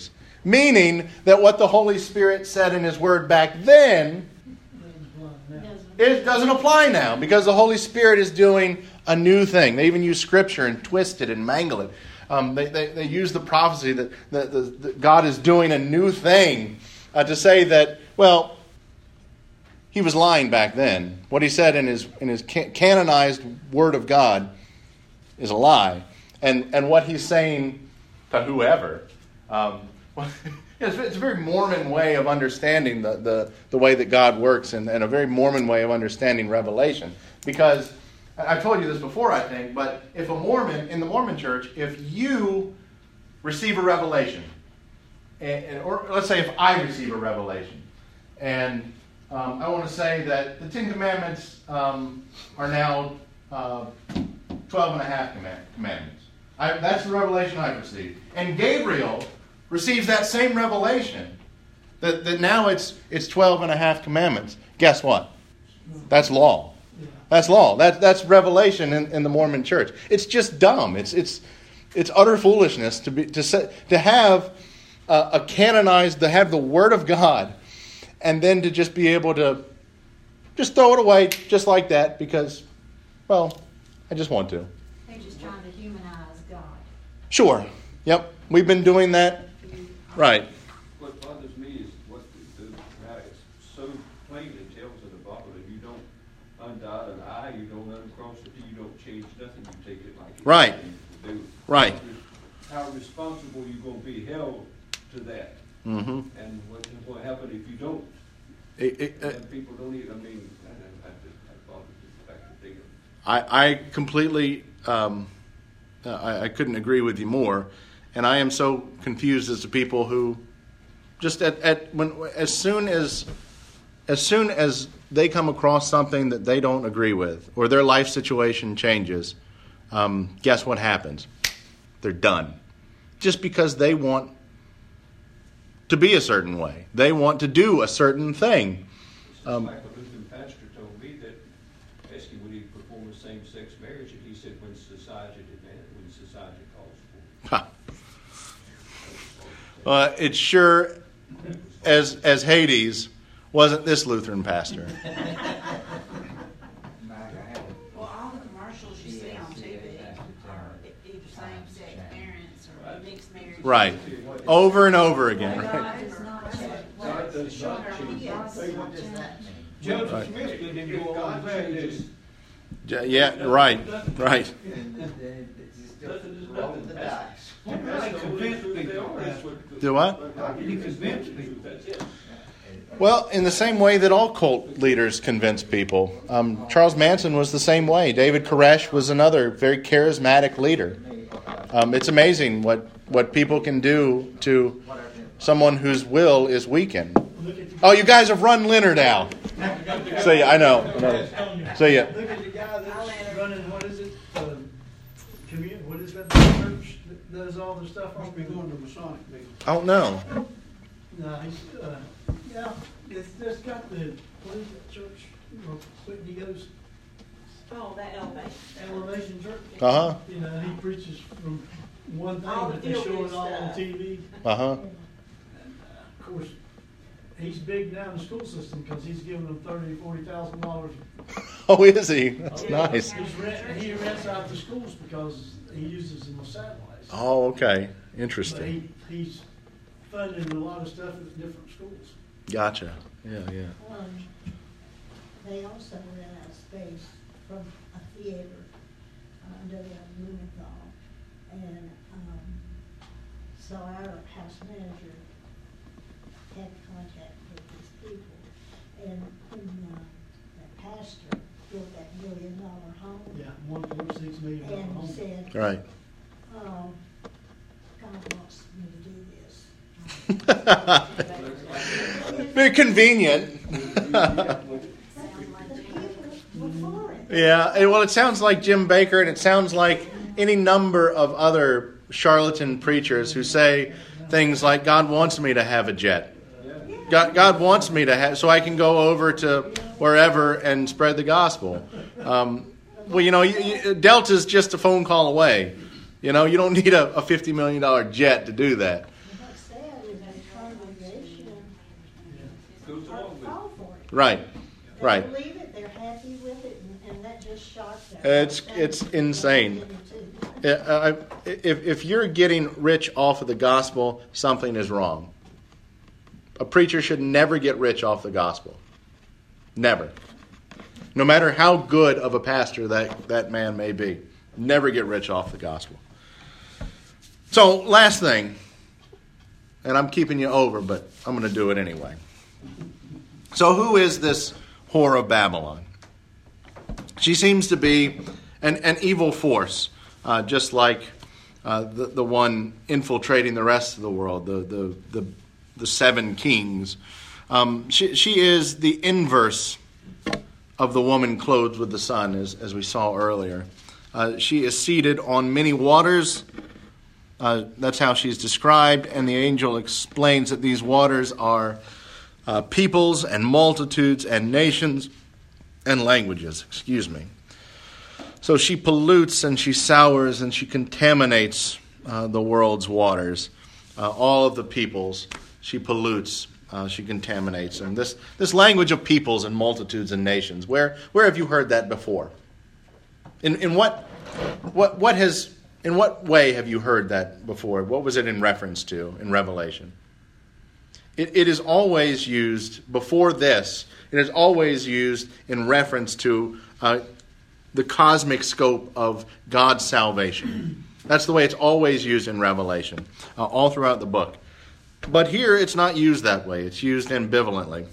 Meaning that what the Holy Spirit said in His Word back then, it doesn't apply now because the Holy Spirit is doing a new thing. They even use Scripture and twist it and mangle it. They use the prophecy that God is doing a new thing to say that, well, He was lying back then. What He said in his canonized Word of God is a lie. And what He's saying to whoever... it's a very Mormon way of understanding the way that God works and a very Mormon way of understanding Revelation. Because, I've told you this before, I think, but if a Mormon, in the Mormon church, if you receive a revelation, or let's say if I receive a revelation, and I want to say that the Ten Commandments are now 12 and a half commandments. That's the revelation I've received. And Gabriel receives that same revelation, that now it's 12 and a half commandments. Guess what? That's law. That's law. That's revelation in the Mormon church. It's just dumb. It's utter foolishness to have a canonized, to have the Word of God, and then to just be able to just throw it away just like that because, well, I just want to. They're just trying to humanize God. Sure. Yep. We've been doing that. Right. What bothers me is what the right so plainly tells in the Bible that you don't undot an I, you don't uncross the T, you don't change nothing, you take it like it Right. is to do. Right. How responsible you going to be held to that? Mm-hmm. And what happen if you don't? And people don't even, I mean, that bothers me, the fact that they don't. I completely, I couldn't agree with you more. And I am so confused as to people who just as soon as they come across something that they don't agree with or their life situation changes, guess what happens? They're done. Just because they want to be a certain way. They want to do a certain thing. It's just like a Lutheran pastor told me that, asked him would he perform a same-sex marriage, and he said when society calls for it. It sure as Hades wasn't this Lutheran pastor. Well, all the commercials you see on TV are either same-sex parents or mixed marriages. Right. Over and over again. Right. God does not change. God does not change. What does that mean? Joseph Right. Smith didn't go God on there, did changes. he? Yeah, right. Right. Roll the dice. I convinced people that. Do what? He convinced people. That's it. Well, in the same way that all cult leaders convince people. Charles Manson was the same way. David Koresh was another very charismatic leader. It's amazing what people can do to someone whose will is weakened. Oh, you guys have run Leonard out. So yeah, I know. So yeah. Look at the guy that's running, what is it? What is that church that does all the stuff Must on be going to Masonic meeting. I don't know. No, he's, yeah, it's just got the, what is that church? Whitney goes, Oh, that elevation. Elevation Church. Uh-huh. You know, he preaches from one All thing, the but they show feel-good it all on stuff. TV. Uh-huh. And, of course, he's big now in the school system because he's giving them $30,000-$40,000. Oh, is he? That's nice. He rents out the schools because he uses them as satellites. Oh, okay. But Interesting. he's funding a lot of stuff at different schools. Gotcha. Yeah. They also rent out space from a theater under the Blumenthal. And so our house manager had contact with these people. And when that pastor built that $1 million home, Yeah, $1.6 million and home. said, Right. God wants me to do this. Very convenient. The people were for it. Yeah. Well, it sounds like Jim Baker, and it sounds like any number of other charlatan preachers who say things like, God wants me to have a jet. God wants me to have, so I can go over to wherever and spread the gospel. Well, you know, Delta's just a phone call away. You know, you don't need a $50 million jet to do that. And what's sad is that Right. They Right. believe it, they're happy with it, and that just shocked them. It's insane. If you're getting rich off of the gospel, something is wrong. A preacher should never get rich off the gospel. Never. No matter how good of a pastor that man may be. Never get rich off the gospel. So, last thing. And I'm keeping you over, but I'm going to do it anyway. So who is this whore of Babylon? She seems to be an evil force, just like the one infiltrating the rest of the world, the seven kings. She is the inverse of the woman clothed with the sun, as we saw earlier. She is seated on many waters. That's how she's described, and the angel explains that these waters are peoples and multitudes and nations and languages. So she pollutes and she sours and she contaminates the world's waters. All of the peoples she pollutes, she contaminates. And this language of peoples and multitudes and nations, where have you heard that before? In what way have you heard that before? What was it in reference to in Revelation? It is always used, before this, it is always used in reference to the cosmic scope of God's salvation. That's the way it's always used in Revelation, all throughout the book. But here it's not used that way. It's used ambivalently.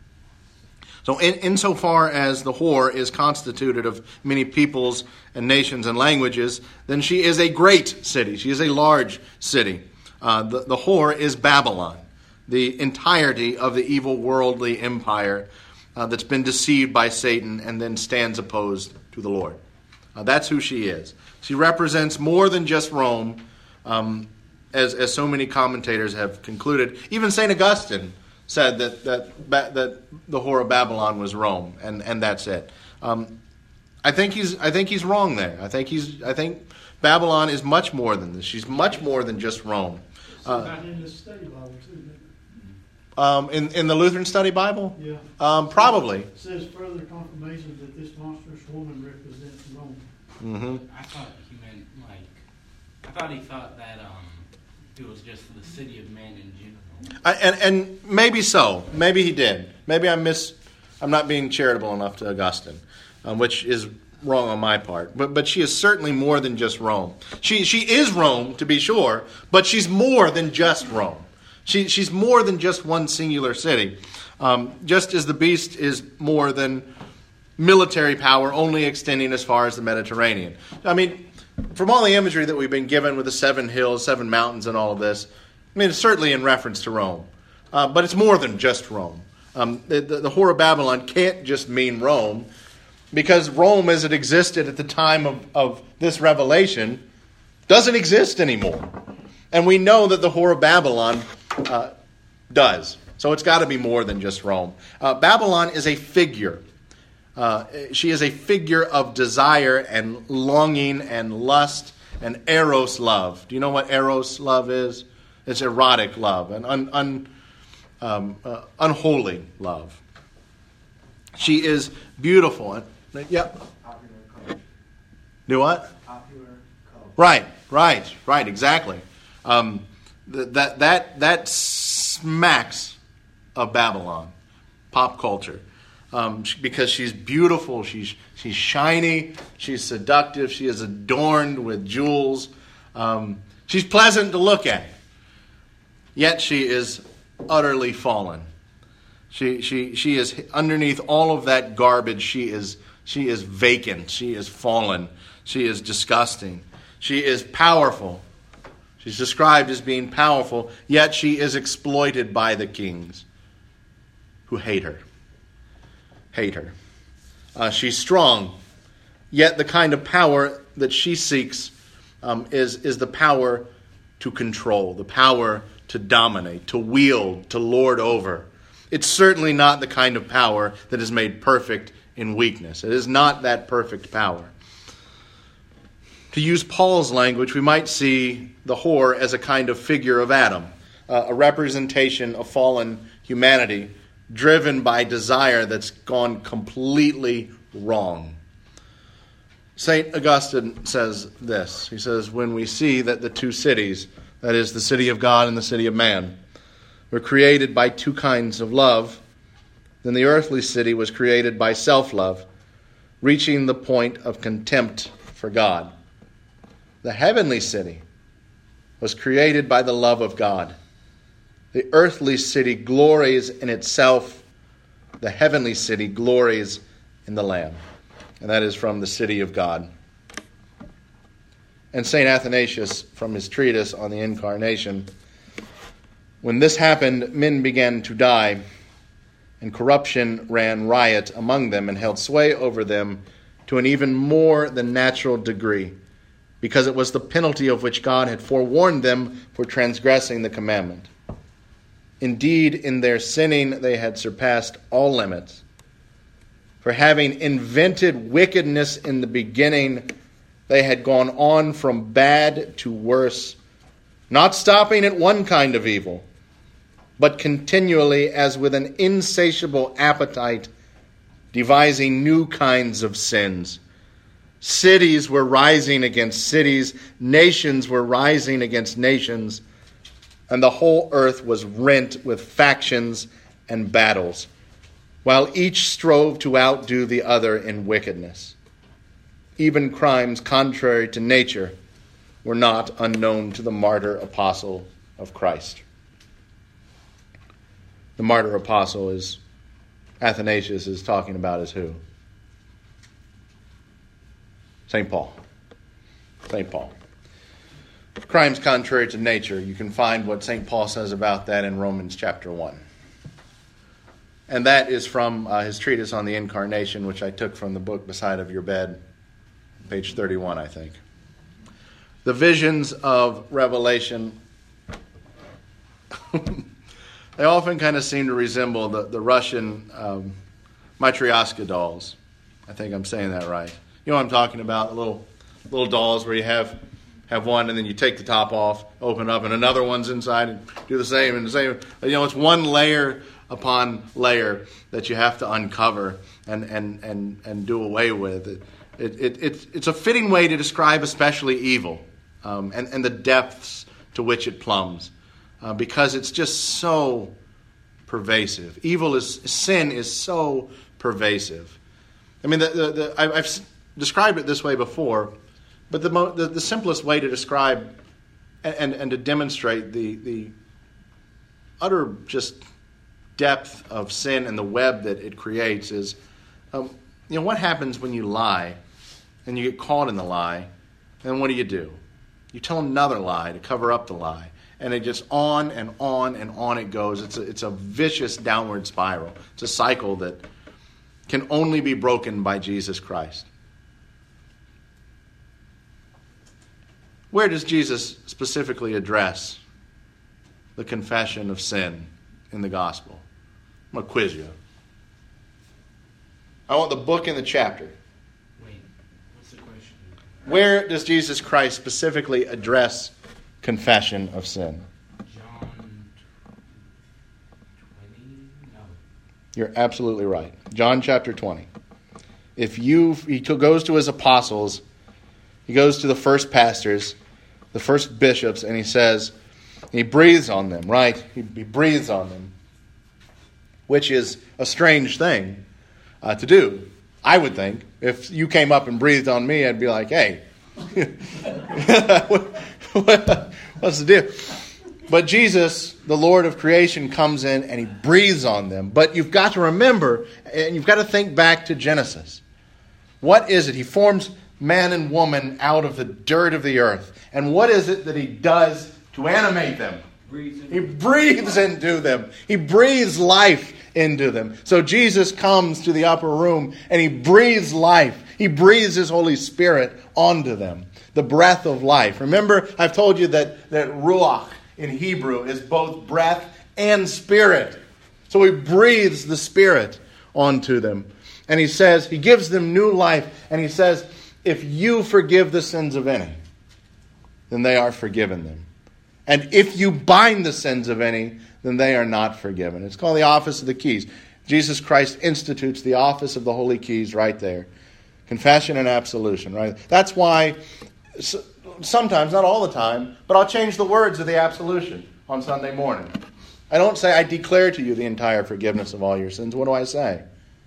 So insofar as the whore is constituted of many peoples and nations and languages, then she is a great city. She is a large city. The whore is Babylon, the entirety of the evil worldly empire that's been deceived by Satan and then stands opposed to the Lord. That's who she is. She represents more than just Rome, as so many commentators have concluded. Even St. Augustine said that the whore of Babylon was Rome, and that's it. I think he's wrong there. I think Babylon is much more than this. She's much more than just Rome. In the study Bible too. In the Lutheran Study Bible? Yeah. Probably. It says further confirmation that this monstrous woman represents Rome. Mm-hmm. I thought he meant he thought that it was just the city of man in general. And maybe so. Maybe he did. Maybe I'm not being charitable enough to Augustine, which is wrong on my part. But she is certainly more than just Rome. She is Rome, to be sure, but she's more than just Rome. She's more than just one singular city. Just as the beast is more than military power only extending as far as the Mediterranean. I mean, from all the imagery that we've been given with the 7 hills, 7 mountains and all of this, I mean, it's certainly in reference to Rome. But it's more than just Rome. The whore of Babylon can't just mean Rome, because Rome as it existed at the time of this revelation doesn't exist anymore. And we know that the whore of Babylon does. So it's got to be more than just Rome. Babylon is a figure. She is a figure of desire and longing and lust and eros love. Do you know what eros love is? It's erotic love, an unholy love. She is beautiful. Yep. Popular culture. Do what? Popular culture. Right, exactly. That smacks of Babylon, pop culture, because she's beautiful, she's shiny, she's seductive, she is adorned with jewels, she's pleasant to look at. Yet she is utterly fallen. She is underneath all of that garbage. She is vacant. She is fallen. She is disgusting. She is powerful. She's described as being powerful, yet she is exploited by the kings who hate her. She's strong, yet the kind of power that she seeks is the power to control, the power to dominate, to wield, to lord over. It's certainly not the kind of power that is made perfect in weakness. It is not that perfect power. To use Paul's language, we might see the whore as a kind of figure of Adam, a representation of fallen humanity driven by desire that's gone completely wrong. St. Augustine says this. He says, when we see that the two cities, that is, the city of God and the city of man, were created by two kinds of love, then the earthly city was created by self-love, reaching the point of contempt for God. The heavenly city was created by the love of God. The earthly city glories in itself. The heavenly city glories in the Lamb. And that is from the city of God. And St. Athanasius, from his treatise on the Incarnation, when this happened, men began to die, and corruption ran riot among them and held sway over them to an even more than natural degree, because it was the penalty of which God had forewarned them for transgressing the commandment. Indeed, in their sinning they had surpassed all limits. For having invented wickedness in the beginning, they had gone on from bad to worse, not stopping at one kind of evil, but continually, as with an insatiable appetite, devising new kinds of sins. Cities were rising against cities, nations were rising against nations, and the whole earth was rent with factions and battles, while each strove to outdo the other in wickedness. Even crimes contrary to nature were not unknown to the martyr apostle of Christ. The martyr apostle is Athanasius is talking about is who? St. Paul. St. Paul. Crimes contrary to nature. You can find what St. Paul says about that in Romans chapter 1. And that is from his treatise on the Incarnation, which I took from the book Beside of Your Bed, page 31, I think. The visions of Revelation, they often kind of seem to resemble the Russian Matryoshka dolls. I think I'm saying that right. You know what I'm talking about? The little dolls where you have one and then you take the top off, open up, and another one's inside and do the same and the same. You know, it's one layer upon layer that you have to uncover and do away with. It's a fitting way to describe especially evil and the depths to which it plumbs, because it's just so pervasive. Sin is so pervasive. I mean, I've described it this way before, but the simplest way to describe and to demonstrate the utter just depth of sin and the web that it creates is, what happens when you lie and you get caught in the lie, and what do? You tell another lie to cover up the lie, and it just on and on and on it goes. It's a vicious downward spiral. It's a cycle that can only be broken by Jesus Christ. Where does Jesus specifically address the confession of sin in the gospel? I'm going to quiz you. I want the book and the chapter. Wait, what's the question? Where does Jesus Christ specifically address confession of sin? John 20? No. You're absolutely right. John chapter 20. He goes to his apostles, he goes to the first pastors, the first bishops, and he says, he breathes on them, right? He breathes on them, which is a strange thing to do. I would think. If you came up and breathed on me, I'd be like, hey, what's the deal? But Jesus, the Lord of creation, comes in and he breathes on them. But you've got to remember, and you've got to think back to Genesis. What is it? He forms man and woman out of the dirt of the earth. And what is it that he does to animate them? He breathes into them. He breathes life into them. So Jesus comes to the upper room and he breathes life. He breathes his Holy Spirit onto them. The breath of life. Remember, I've told you that ruach in Hebrew is both breath and spirit. So he breathes the Spirit onto them. And he says, he gives them new life. And he says, if you forgive the sins of any, then they are forgiven them. And if you bind the sins of any, then they are not forgiven. It's called the office of the keys. Jesus Christ institutes the office of the holy keys right there. Confession and absolution, right? That's why sometimes, not all the time, but I'll change the words of the absolution on Sunday morning. I don't say, I declare to you the entire forgiveness of all your sins. What do I say?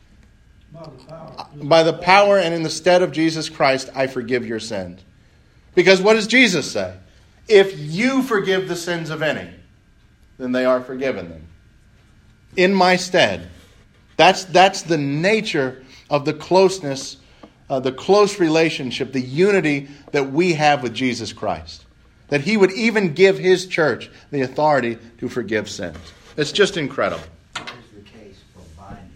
By the power and in the stead of Jesus Christ, I forgive your sins. Because what does Jesus say? If you forgive the sins of any, then they are forgiven them. In my stead. That's the nature of the closeness, the close relationship, the unity that we have with Jesus Christ. That he would even give his church the authority to forgive sins. It's just incredible. What is the case for binding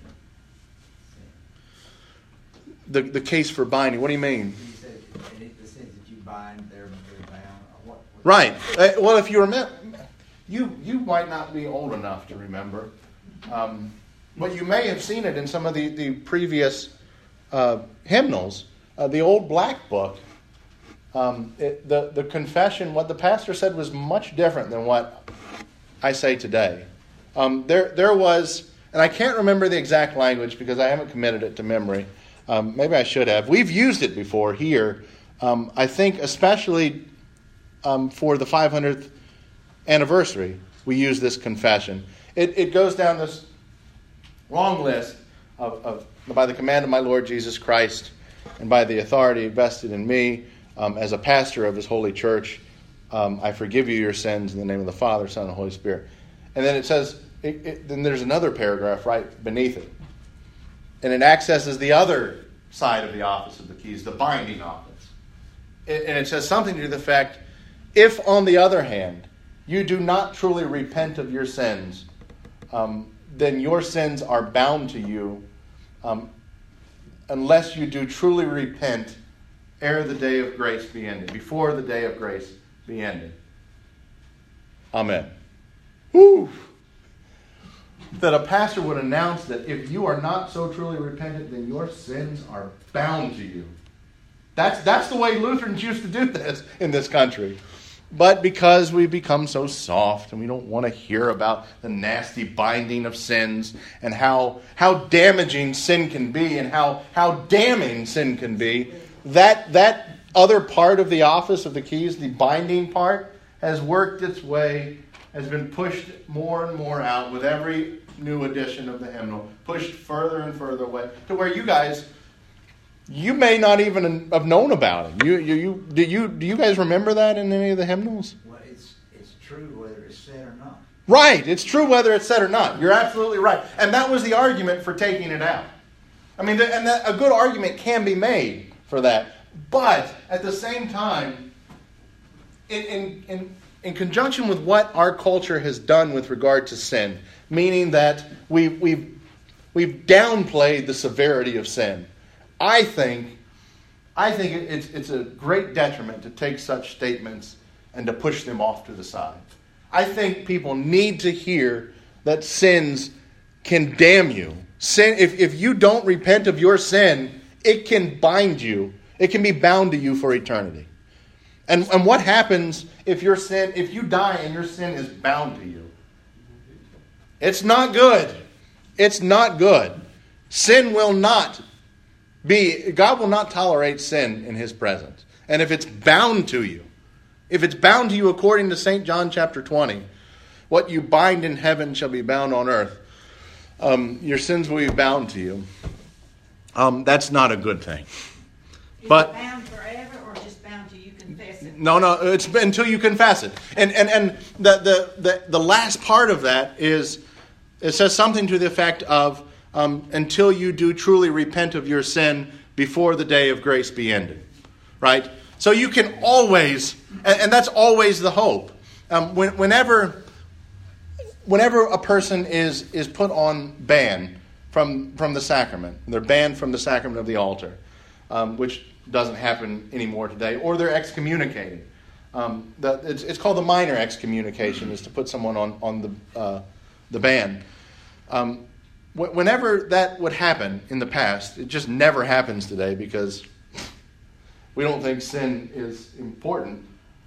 sin? The case for binding, what do you mean? You said the sins that you bind, they're bound. What? Right. Well, if you remember, you might not be old enough to remember, but you may have seen it in some of the previous hymnals. The old black book, the confession, what the pastor said was much different than what I say today. There was, and I can't remember the exact language because I haven't committed it to memory. Maybe I should have. We've used it before here. I think especially for the 500th anniversary, we use this confession. It goes down this long list of by the command of my Lord Jesus Christ and by the authority vested in me as a pastor of his holy church, I forgive you your sins in the name of the Father, Son, and Holy Spirit. And then it says, then there's another paragraph right beneath it. And it accesses the other side of the office of the keys, the binding office. And it says something to the effect, if on the other hand, you do not truly repent of your sins, then your sins are bound to you unless you do truly repent ere the day of grace be ended, before the day of grace be ended. Amen. Woo! That a pastor would announce that if you are not so truly repentant, then your sins are bound to you. That's the way Lutherans used to do this in this country. But because we've become so soft and we don't want to hear about the nasty binding of sins and how damaging sin can be and how damning sin can be, that other part of the office of the keys, the binding part, has worked its way, has been pushed more and more out with every new edition of the hymnal, pushed further and further away to where you may not even have known about it. Do you guys remember that in any of the hymnals? Well, it's true whether it's said or not. Right, it's true whether it's said or not. You're absolutely right. And that was the argument for taking it out. I mean, a good argument can be made for that. But at the same time, in conjunction with what our culture has done with regard to sin, meaning that we've downplayed the severity of sin, I think it's a great detriment to take such statements and to push them off to the side. I think people need to hear that sins can damn you. Sin, if you don't repent of your sin, it can bind you. It can be bound to you for eternity. And what happens if you die and your sin is bound to you? It's not good. It's not good. Sin will not God will not tolerate sin in his presence. And if it's bound to you according to St. John chapter 20, what you bind in heaven shall be bound on earth. Your sins will be bound to you. That's not a good thing. But is it bound forever or just bound till you confess it? No, it's until you confess it. And the last part of that is, it says something to the effect of, until you do truly repent of your sin before the day of grace be ended. Right? So you can always, and that's always the hope. Whenever a person is put on ban from the sacrament, they're banned from the sacrament of the altar, which doesn't happen anymore today, or they're excommunicated. It's called the minor excommunication, is to put someone on the ban. Whenever that would happen in the past, it just never happens today because we don't think sin is important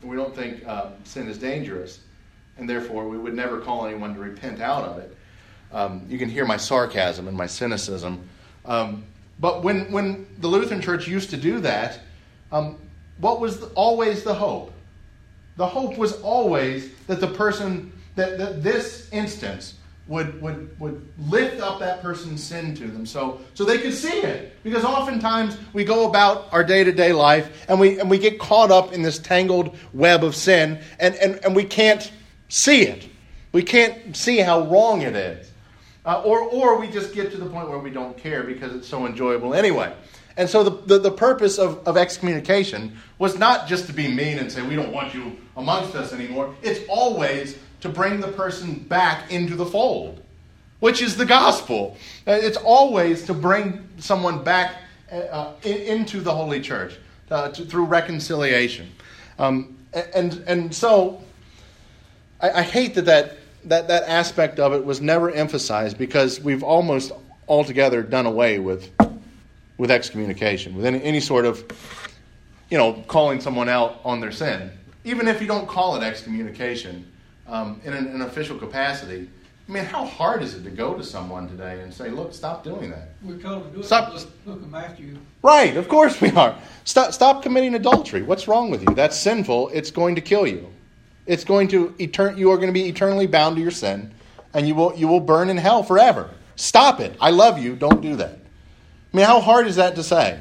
We don't think sin is dangerous, and therefore we would never call anyone to repent out of it. You can hear my sarcasm and my cynicism. But when the Lutheran Church used to do that, what was always the hope? The hope was always that the person, that this instance would lift up that person's sin to them so they could see it. Because oftentimes we go about our day-to-day life and we get caught up in this tangled web of sin and we can't see it. We can't see how wrong it is. Or we just get to the point where we don't care because it's so enjoyable anyway. And so the purpose of excommunication was not just to be mean and say, we don't want you amongst us anymore. It's always to bring the person back into the fold, which is the gospel. It's always to bring someone back into the Holy Church through reconciliation. And so I hate that aspect of it was never emphasized, because we've almost altogether done away with excommunication, with any sort of, calling someone out on their sin. Even if you don't call it excommunication in an official capacity, I mean, how hard is it to go to someone today and say, look, stop doing that? We're told to do it. Stop. Look at Matthew. Right, of course we are. Stop committing adultery. What's wrong with you? That's sinful. It's going to kill you. It's going to you are going to be eternally bound to your sin, and you will burn in hell forever. Stop it. I love you. Don't do that. I mean, how hard is that to say?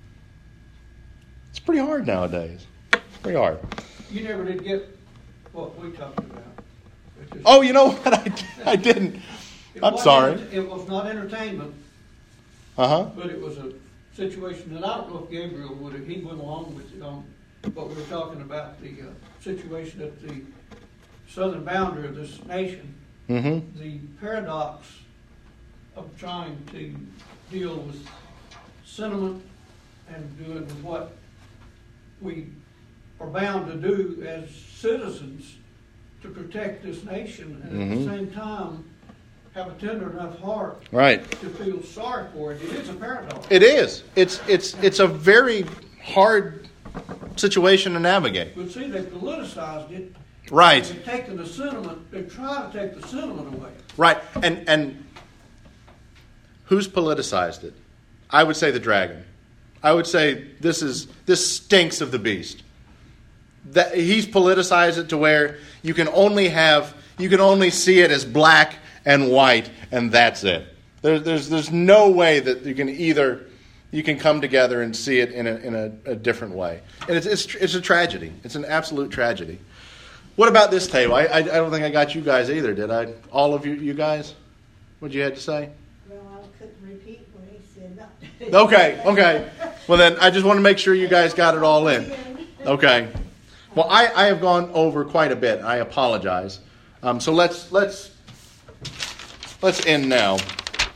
It's pretty hard nowadays. It's pretty hard. You never did get what we talked about. Oh, you know what? I didn't. I'm sorry. It was not entertainment. Uh-huh. But it was a situation that I don't know if Gabriel would have, he went along with it on, but we were talking about the situation at the southern boundary of this nation. Mm-hmm. The paradox of trying to deal with sentiment and doing what we are bound to do as citizens to protect this nation, and at the same time have a tender enough heart to feel sorry for it. It is a paradox. It is. It's a very hard situation to navigate. But see, they politicized it. Right. They've taken the sentiment. They try to take the sentiment away. Right. And who's politicized it? I would say the dragon. I would say this stinks of the beast. That he's politicized it to where you can only see it as black and white, and that's it. There's no way that you can come together and see it in a different way. And it's a tragedy. It's an absolute tragedy. What about this table? I don't think I got you guys either, did I? All of you guys? What you had to say? Well, I couldn't repeat what he said. No. Okay. Well, then I just want to make sure you guys got it all in. Okay. Well, I have gone over quite a bit. I apologize. So let's end now.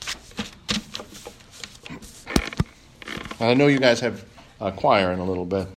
I know you guys have a choir in a little bit.